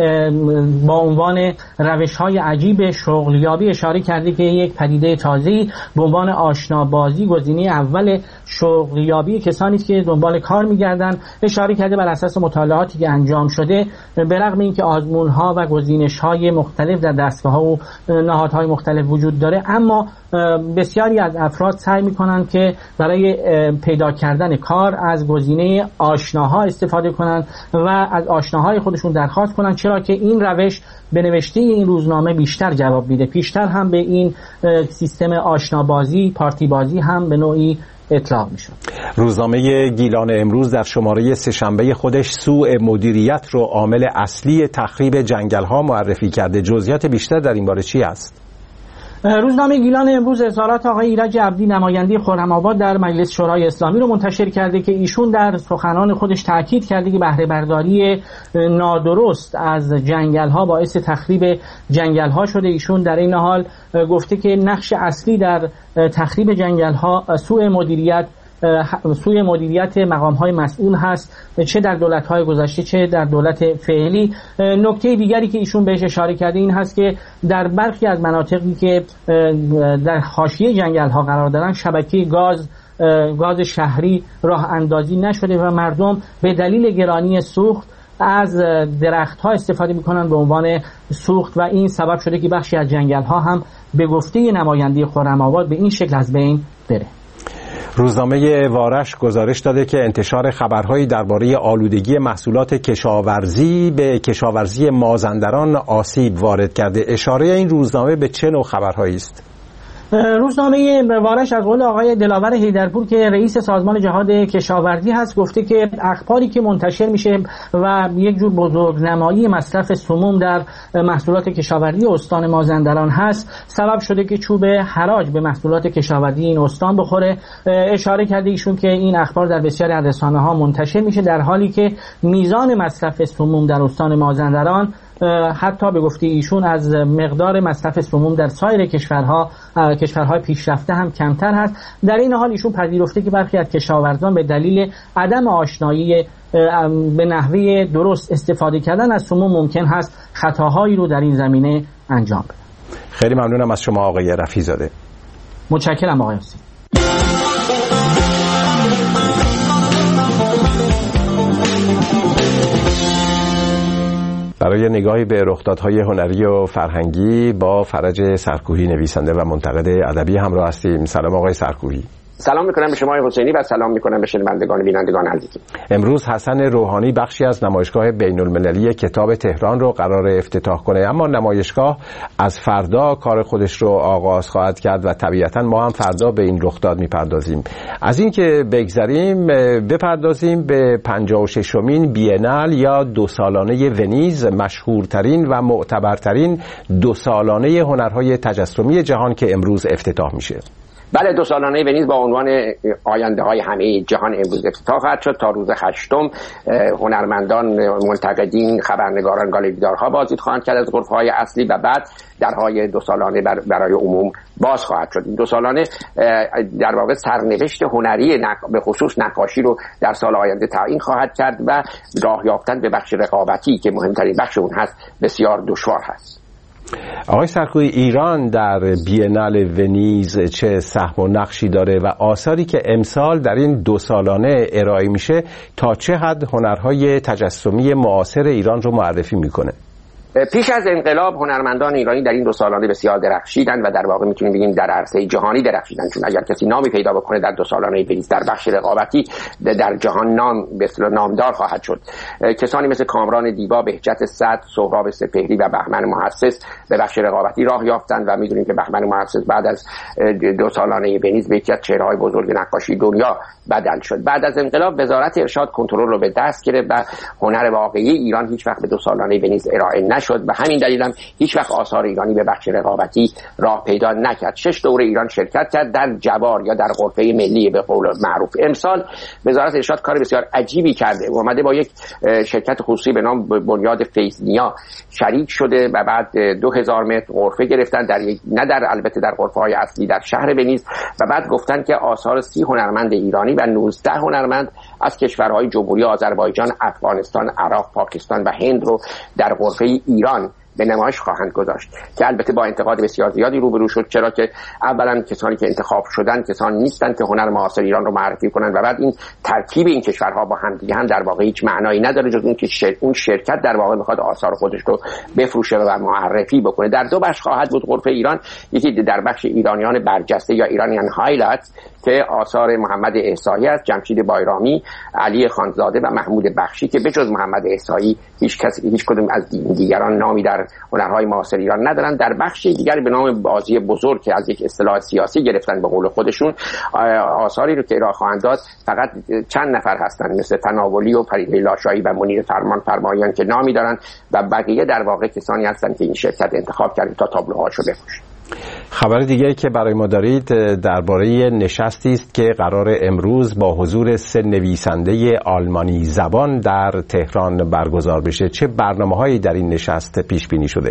با عنوان روش‌های عجیب شغلیابی اشاره کرده که یک پدیده تازه‌ای به عنوان آشنابازی گزینه اول شغلیابی کسانی است که دنبال کار می‌گردند. اشاره کرده بر اساس مطالعاتی که انجام شده به رغم اینکه آزمون‌ها و گزینش‌های مختلف در دستگاه‌ها و نهادهای مختلف وجود داره، اما بسیاری از افراد سعی میکنند که برای پیدا کردن کار از گزینه آشناها استفاده کنند و از آشناهای خودشون درخواست کنند، چرا که این روش به نوشته این روزنامه بیشتر جواب میده. پیشتر هم به این سیستم آشنابازی، پارتی بازی هم به نوعی اطلاق میشد. روزنامه گیلان امروز در شماره سه‌شنبه خودش سوء مدیریت رو عامل اصلی تخریب جنگل‌ها معرفی کرده. جزئیات بیشتر در این باره چی است؟ روزنامه گیلان امروز اظهارات آقای ایرج عبدی نماینده خرم‌آباد در مجلس شورای اسلامی رو منتشر کرده که ایشون در سخنان خودش تاکید کرده که بهره برداری نادرست از جنگل‌ها باعث تخریب جنگل‌ها شده. ایشون در این حال گفته که نقش اصلی در تخریب جنگل‌ها سوء مدیریت سوی مدیریت مقام‌های مسئول هست، چه در دولت‌های گذشته چه در دولت فعلی. نکته دیگری که ایشون بهش اشاره کرده این هست که در برخی از مناطقی که در حاشیه جنگل‌ها قرار دارن شبکه گاز شهری راه اندازی نشده و مردم به دلیل گرانی سوخت از درخت‌ها استفاده می‌کنن به عنوان سوخت و این سبب شده که بخشی از جنگل‌ها هم به گفته نماینده خرم‌آباد به این شکل از بین بره. روزنامه وارش گزارش داده که انتشار خبرهایی درباره آلودگی محصولات کشاورزی به کشاورزی مازندران آسیب وارد کرده. اشاره این روزنامه به چه نوع خبرهایی است؟ روزنامه وارش از قول آقای دلاور حیدرپور که رئیس سازمان جهاد کشاورزی هست گفته که اخباری که منتشر میشه و یک جور بزرگنمایی مصرف سموم در محصولات کشاورزی استان مازندران هست سبب شده که چوب حراج به محصولات کشاورزی این استان بخوره. اشاره کرده ایشون که این اخبار در بسیاری از رسانه‌ها منتشر میشه در حالی که میزان مصرف سموم در استان مازندران حتی به گفته ایشون از مقدار مصرف سموم در سایر کشورهای پیشرفته هم کمتر هست. در این حال ایشون پذیرفته که برخی از کشاورزان به دلیل عدم آشنایی به نحوه درست استفاده کردن از سموم ممکن هست خطاهایی رو در این زمینه انجام بدن. خیلی ممنونم از شما آقای رفیع‌زاده. متشکرم آقای حسین. برای نگاهی به رخدادهای هنری و فرهنگی با فرج سرکوهی نویسنده و منتقد ادبی همراه هستیم. سلام آقای سرکوهی. سلام میکنم به شما حسینی و سلام میکنم به شنوندگان بینندگان عزیزی. امروز حسن روحانی بخشی از نمایشگاه بین‌المللی کتاب تهران رو قرار افتتاح کنه، اما نمایشگاه از فردا کار خودش رو آغاز خواهد کرد و طبیعتاً ما هم فردا به این رخداد میپردازیم. از این که بگذریم بپردازیم به 56مین بینال یا 2 سالانه ونیز، مشهورترین و معتبرترین 2 سالانه هنرهای تجسمی جهان که امروز افتتاح میشه. بله، 2 سالانه ونیز با عنوان آینده های همه جهان امروز افتتاح خواهد شد. تا روز 8 هنرمندان، منتقدین، خبرنگاران، گالریدارها بازدید خواهند کرد از غرفه‌های اصلی و بعد درهای 2 سالانه برای عموم باز خواهد شد. این 2 سالانه در واقع سرنوشت هنری به خصوص نقاشی رو در سال آینده تعیین خواهد کرد و راه یافتن به بخش رقابتی که مهمترین بخش اون هست بسیار دشوار هست. آقای سرکوهی، ایران در بینال ونیز چه سهم و نقشی داره و آثاری که امسال در این 2 سالانه ارائه میشه تا چه حد هنرهای تجسمی معاصر ایران رو معرفی میکنه؟ پیش از انقلاب هنرمندان ایرانی در این 2 سالانه بسیار درخشیدن و در واقع میتونیم بگیم در عرصه جهانی درخشیدن، چون اگر کسی نامی پیدا بکنه در 2 سالانه ونیز در بخش رقابتی در جهان به اصطلاح نامدار خواهد شد. کسانی مثل کامران دیبا، بهجت سعد، سهراب سپهری و بهمن محسس به بخش رقابتی راه یافتند و میدونیم که بهمن محسس بعد از 2 سالانه ونیز به یکی از چهره‌های بزرگ نقاشی دنیا بدل شد. بعد از انقلاب وزارت ارشاد کنترل رو به دست گرفت و هنر واقعی ایران هیچ وقت به 2 سالانه ونیز ارائه نشد و همین دلیل هم هیچ وقت آثار ایرانی به بخش رقابتی راه پیدا نکرد. 6 دوره ایران شرکت کرد در جوار یا در غرفه ملی به قول معروف. امسال وزارت ارشاد کار بسیار عجیبی کرده، اومده با یک شرکت خصوصی به نام بنیاد فیض‌نیا شریک شده و بعد 2000 متر غرفه گرفتن در البته در غرفه‌های اصلی در شهر ونیز و بعد گفتن که آثار 30 هنرمند ایرانی و 19 هنرمند از کشورهای جمهوری آذربایجان، افغانستان، عراق، پاکستان و هند رو در غرفه ایران به نمایش خواهند گذاشت که البته با انتقاد بسیار زیادی روبرو شد، چرا که اولا کسانی که انتخاب شدن کسانی نیستند که هنر معاصر ایران رو معرفی کنند و بعد این ترکیب این کشورها با هم دیگه هم در واقع هیچ معنایی نداره جز اینکه اون شرکت در واقع میخواد آثار خودش رو بفروشه و معرفی بکنه. در 2 بخش خواهد بود غرفه ایران، یکی در بخش ایرانیان برجسته یا ایرانیان هایلایتس که آثار محمد احصایی است، جمشید بایرامی، علی خانزاده و محمود بخشی که بجز محمد احصایی هیچ کدوم از دیگران نامی در هنرهای معاصر ایران ندارن. در بخش دیگر به نام بازی بزرگ که از یک اصطلاح سیاسی گرفتن به قول خودشون، آثاری رو که ارائه خواهند داد فقط چند نفر هستند مثل تناولی و پریده لاشایی و منیر فرمایان که نامی دارن و بقیه در واقع کسانی هستند که این شرکت انتخاب کرده تا تابلوهاشو بفروشه. خبر دیگری که برای ما دارید درباره نشستی است که قرار امروز با حضور 3 نویسنده آلمانی زبان در تهران برگزار بشه. چه برنامه‌هایی در این نشست پیش بینی شده؟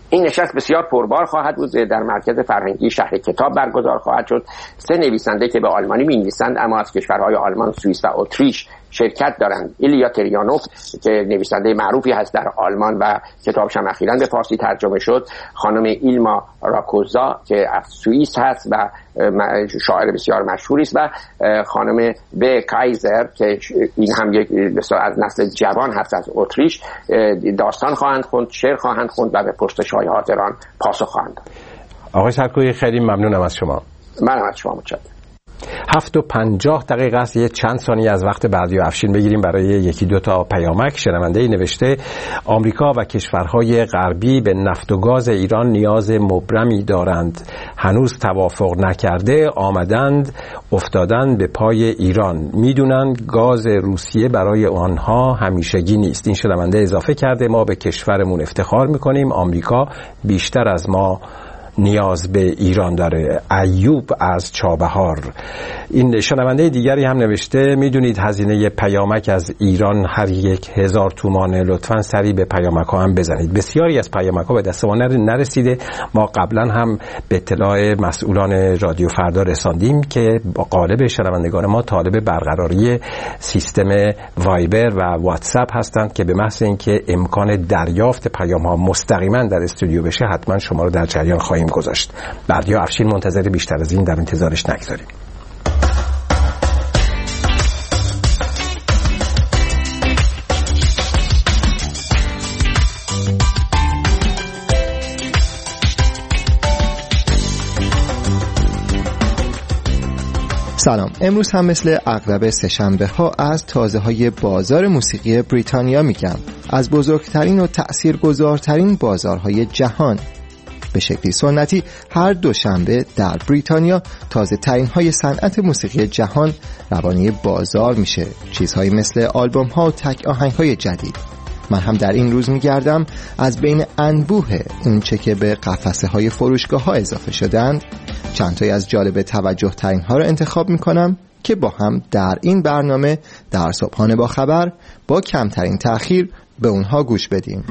این نشست بسیار پربار خواهد بود، در مرکز فرهنگی شهر کتاب برگزار خواهد شد. 3 نویسنده که به آلمانی می‌نویسند اما از کشورهای آلمان، سوئیس و اتریش شرکت دارند. ایلیا تریانوف که نویسنده معروفی هست در آلمان و کتابش هم اخیراً به فارسی ترجمه شد، خانم ایلما راکوزا که از سوئیس هست و شاعر بسیار مشهوری است و خانم به کایزر که این هم یک از نسل جوان هست از اتریش، داستان خواهند خوند، شعر خواهند خوند و به پرسش‌های حاضران پاسخ خواهند داد. آقای سرکویی خیلی ممنونم از شما. منم از شما متشکرم. 7:50 است. یه چند ثانیه از وقت بردیا افشین بگیریم برای یکی دو تا پیامک. شنونده‌ای نوشته آمریکا و کشورهای غربی به نفت و گاز ایران نیاز مبرمی دارند، هنوز توافق نکرده آمدند افتادن به پای ایران، میدونند گاز روسیه برای آنها همیشگی نیست. این شنونده اضافه کرده ما به کشورمون افتخار میکنیم، آمریکا بیشتر از ما نیاز به ایران داره. ایوب از چابهار. این شنونده دیگری هم نوشته میدونید هزینه پیامک از ایران هر 1000 تومانه، لطفاً سریع به پیامک ها هم بزنید. بسیاری از پیامک ها به دست ما نرسیده. ما قبلا هم به اطلاع مسئولان رادیو فردا رساندیم که با قالب شنوندگان ما طالب برقراری سیستم وایبر و واتساپ هستند که به محض اینکه امکان دریافت پیام ها مستقیما در استودیو بشه حتما شما رو در جریان خواهیم گذاشت. بردیا افشین منتظر بیشتر از این در انتظارش نگذاریم. سلام. امروز هم مثل اغلب سه‌شنبه ها از تازه های بازار موسیقی بریتانیا میگم، از بزرگترین و تأثیرگذارترین بازارهای جهان. به شکلی سنتی هر دوشنبه در بریتانیا تازه ترین های صنعت موسیقی جهان روانه بازار میشه، چیزهایی مثل آلبوم ها و تک آهنگ های جدید. من هم در این روز میگردم از بین انبوه اونچه که به قفسه های فروشگاه ها اضافه شدند چند تایی از جالب توجه ترین ها رو انتخاب میکنم که با هم در این برنامه در صبحانه با خبر با کمترین تأخیر به اونها گوش بدیم.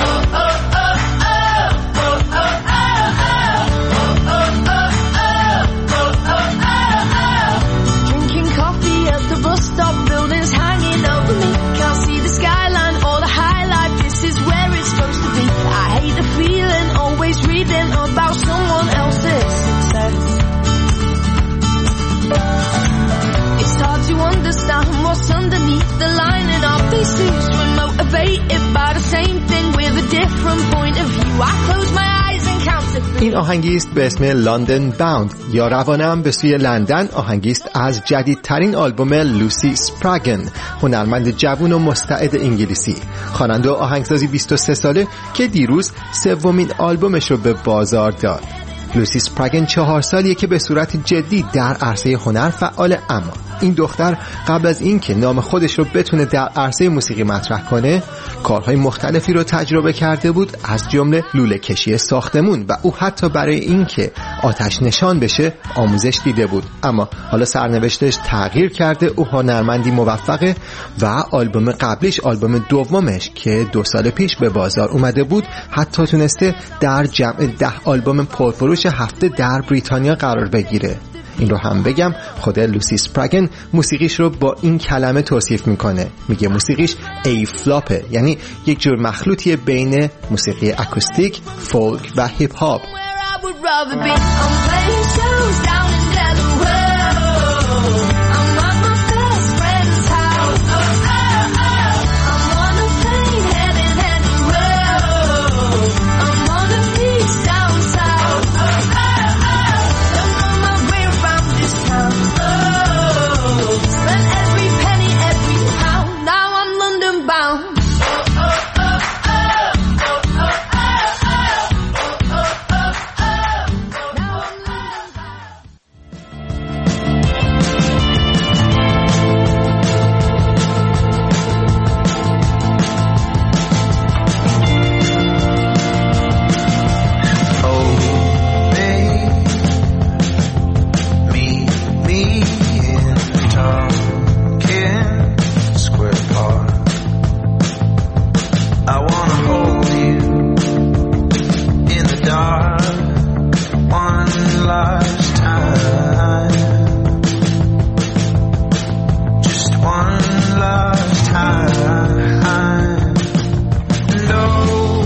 این آهنگی است به اسم لندن باوند یا روانه‌ام به سوی لندن. آهنگی است از جدیدترین آلبوم لوسی اسپراگن، هنرمند جوان و مستعد انگلیسی، خواننده و آهنگسازی 23 ساله که دیروز 3مین آلبومش رو به بازار داد. لوسی اسپراگن 4 سالیه که به صورت جدی در عرصه هنر فعال، اما این دختر قبل از این که نام خودش رو بتونه در عرصه موسیقی مطرح کنه کارهای مختلفی رو تجربه کرده بود، از جمله لوله کشی ساختمون، و او حتی برای این که آتش نشان بشه آموزش دیده بود. اما حالا سرنوشتش تغییر کرده، او هنرمندی موفقه و آلبوم قبلیش، آلبوم دومش که 2 سال پیش به بازار اومده بود، حتی تونسته در جمع 10 آلبوم پرفروش هفته در بریتانیا قرار بگیره. این رو هم بگم خود لوسی اسپراگن موسیقیش رو با این کلمه توصیف میکنه، میگه موسیقیش ای فلاپه، یعنی یک جور مخلوطی بین موسیقی اکوستیک، فولک و هیپ هاپ.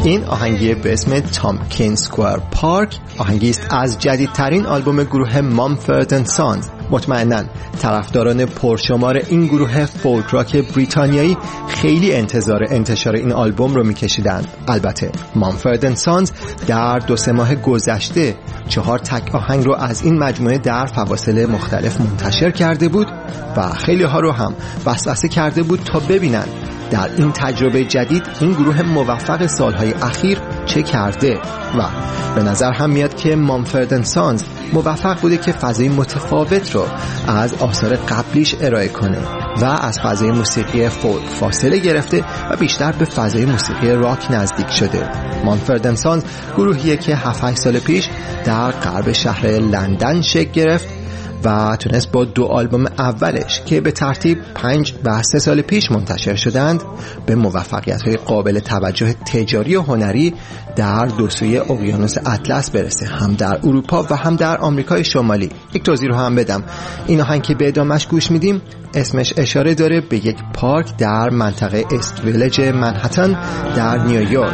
این آهنگی به اسم تامکین سکوئر پارک، آهنگی است از جدیدترین آلبوم گروه مامفورد اند سانز. مطمئناً طرفداران پرشمار این گروه فولک راک بریتانیایی خیلی انتظار انتشار این آلبوم رو می‌کشیدند. البته مامفورد اند سانز در 2-3 ماه گذشته 4 تک آهنگ رو از این مجموعه در فواصل مختلف منتشر کرده بود و خیلی ها رو هم وسوسه کرده بود تا ببینن در این تجربه جدید این گروه موفق سالهای اخیر چه کرده و به نظر هم میاد که مامفورد اند سانز موفق بوده که فضای متفاوت رو از آثار قبلیش ارائه کنه و از فضای موسیقی فولک فاصله گرفته و بیشتر به فضای موسیقی راک نزدیک شده. مامفورد اند سانز گروهیه که 7-8 سال پیش در غرب شهر لندن شکل گرفت و تونست با 2 آلبوم اولش که به ترتیب 5 و 3 سال پیش منتشر شدند به موفقیت‌های قابل توجه تجاری و هنری در 2 سوی اقیانوس اطلس برسه، هم در اروپا و هم در آمریکای شمالی. یک توضیح رو هم بدم، این آهنگ که به ادامهش گوش میدیم اسمش اشاره داره به یک پارک در منطقه است ویلج منهتن در نیویورک.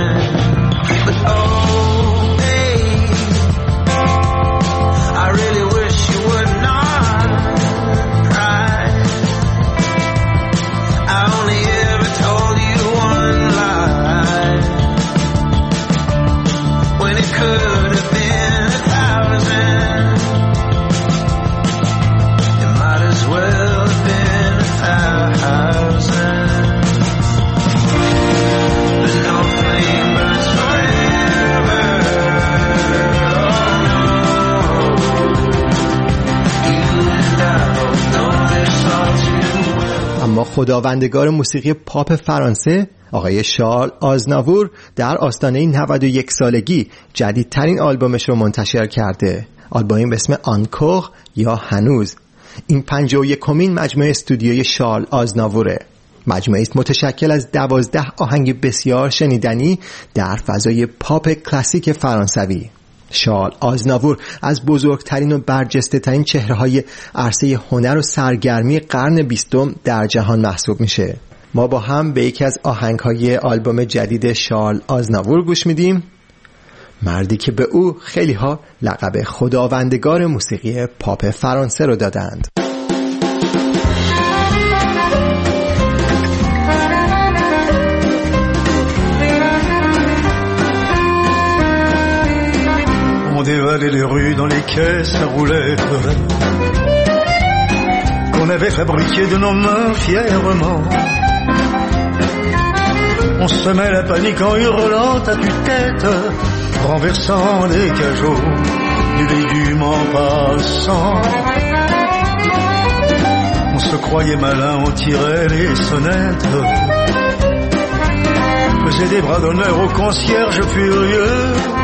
اما خداوندگار موسیقی پاپ فرانسه آقای شارل آزناوور در آستانه 91 سالگی جدیدترین آلبومش رو منتشر کرده. آلبومی به اسم آنکور یا هنوز. این 51مین مجموعه استودیوی شارل آزناووره. مجموعه است متشکل از 12 آهنگ بسیار شنیدنی در فضای پاپ کلاسیک فرانسوی. شارل آزناوور از بزرگترین و برجسته ترین چهره‌های عرصه هنر و سرگرمی قرن 20 در جهان محسوب میشه. ما با هم به یکی از آهنگ‌های آلبوم جدید شارل آزناوور گوش میدیم، مردی که به او خیلی‌ها لقب خداوندگار موسیقی پاپ فرانسه رو دادند. On dévalait les rues dans les caisses à roulettes qu'on avait fabriquées de nos mains fièrement. On semait la panique en hurlant à tue-tête, renversant les cajots du légume en passant. On se croyait malin, on tirait les sonnettes, faisait des bras d'honneur aux concierges furieux.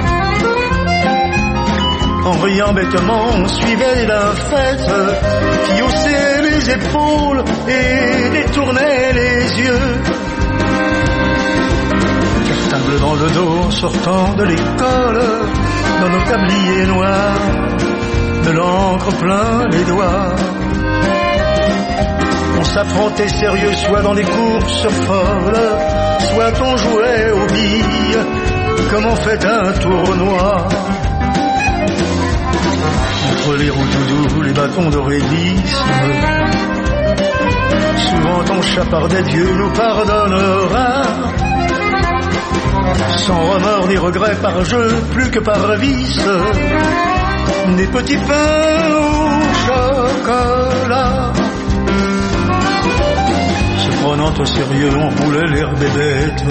En riant bêtement, on suivait la fête qui haussait les épaules et détournait les yeux. Cartable dans le dos, sortant de l'école, dans nos tabliers noirs, de l'encre plein les doigts. On s'affrontait sérieux, soit dans des courses folles, soit on jouait aux billes, comme on fait un tournoi. Entre les roues-doudous, les bâtons d'Aurélisme, souvent on chapardait, Dieu nous pardonnera. Sans remords ni regrets, par jeu plus que par vice, des petits pains au chocolat. Se prenant au sérieux, on roulait l'air bébête,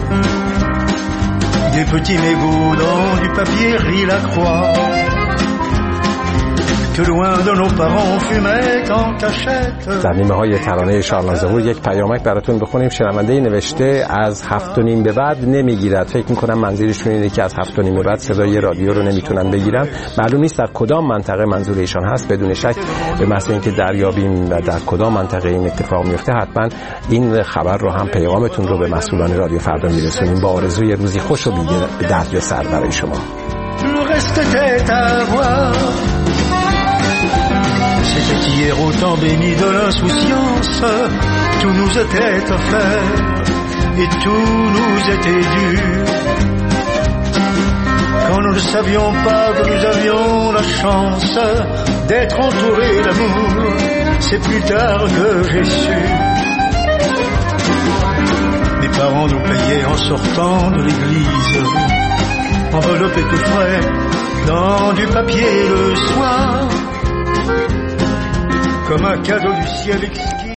des petits mégots dans du papier riz la croix. در نیمه های ترانه شارل آزناوور یک پیامک براتون بخونیم. شنونده نوشته از 7:30 به بعد نمیگیرد. فکر میکنم منظورشون اینه که از 7:30 به بعد صدای رادیو رو نمیتونن بگیرن. معلوم نیست در کدام منطقه منظور ایشان هست. بدون شک به محض اینکه دریابیم و در کدام منطقه این اتفاق میفته حتما این خبر رو هم پیغامتون رو به مسئولان رادیو فردا میرسونیم با آرزوی روزی خوش و بی درد سر برای شما. C'était hier au temps béni de l'insouciance, tout nous était offert, et tout nous était dû. Quand nous ne savions pas que nous avions la chance d'être entourés d'amour, c'est plus tard que j'ai su. Mes parents nous payaient en sortant de l'église, enveloppés tout frais dans du papier le soir, comme un cadeau du ciel exquis.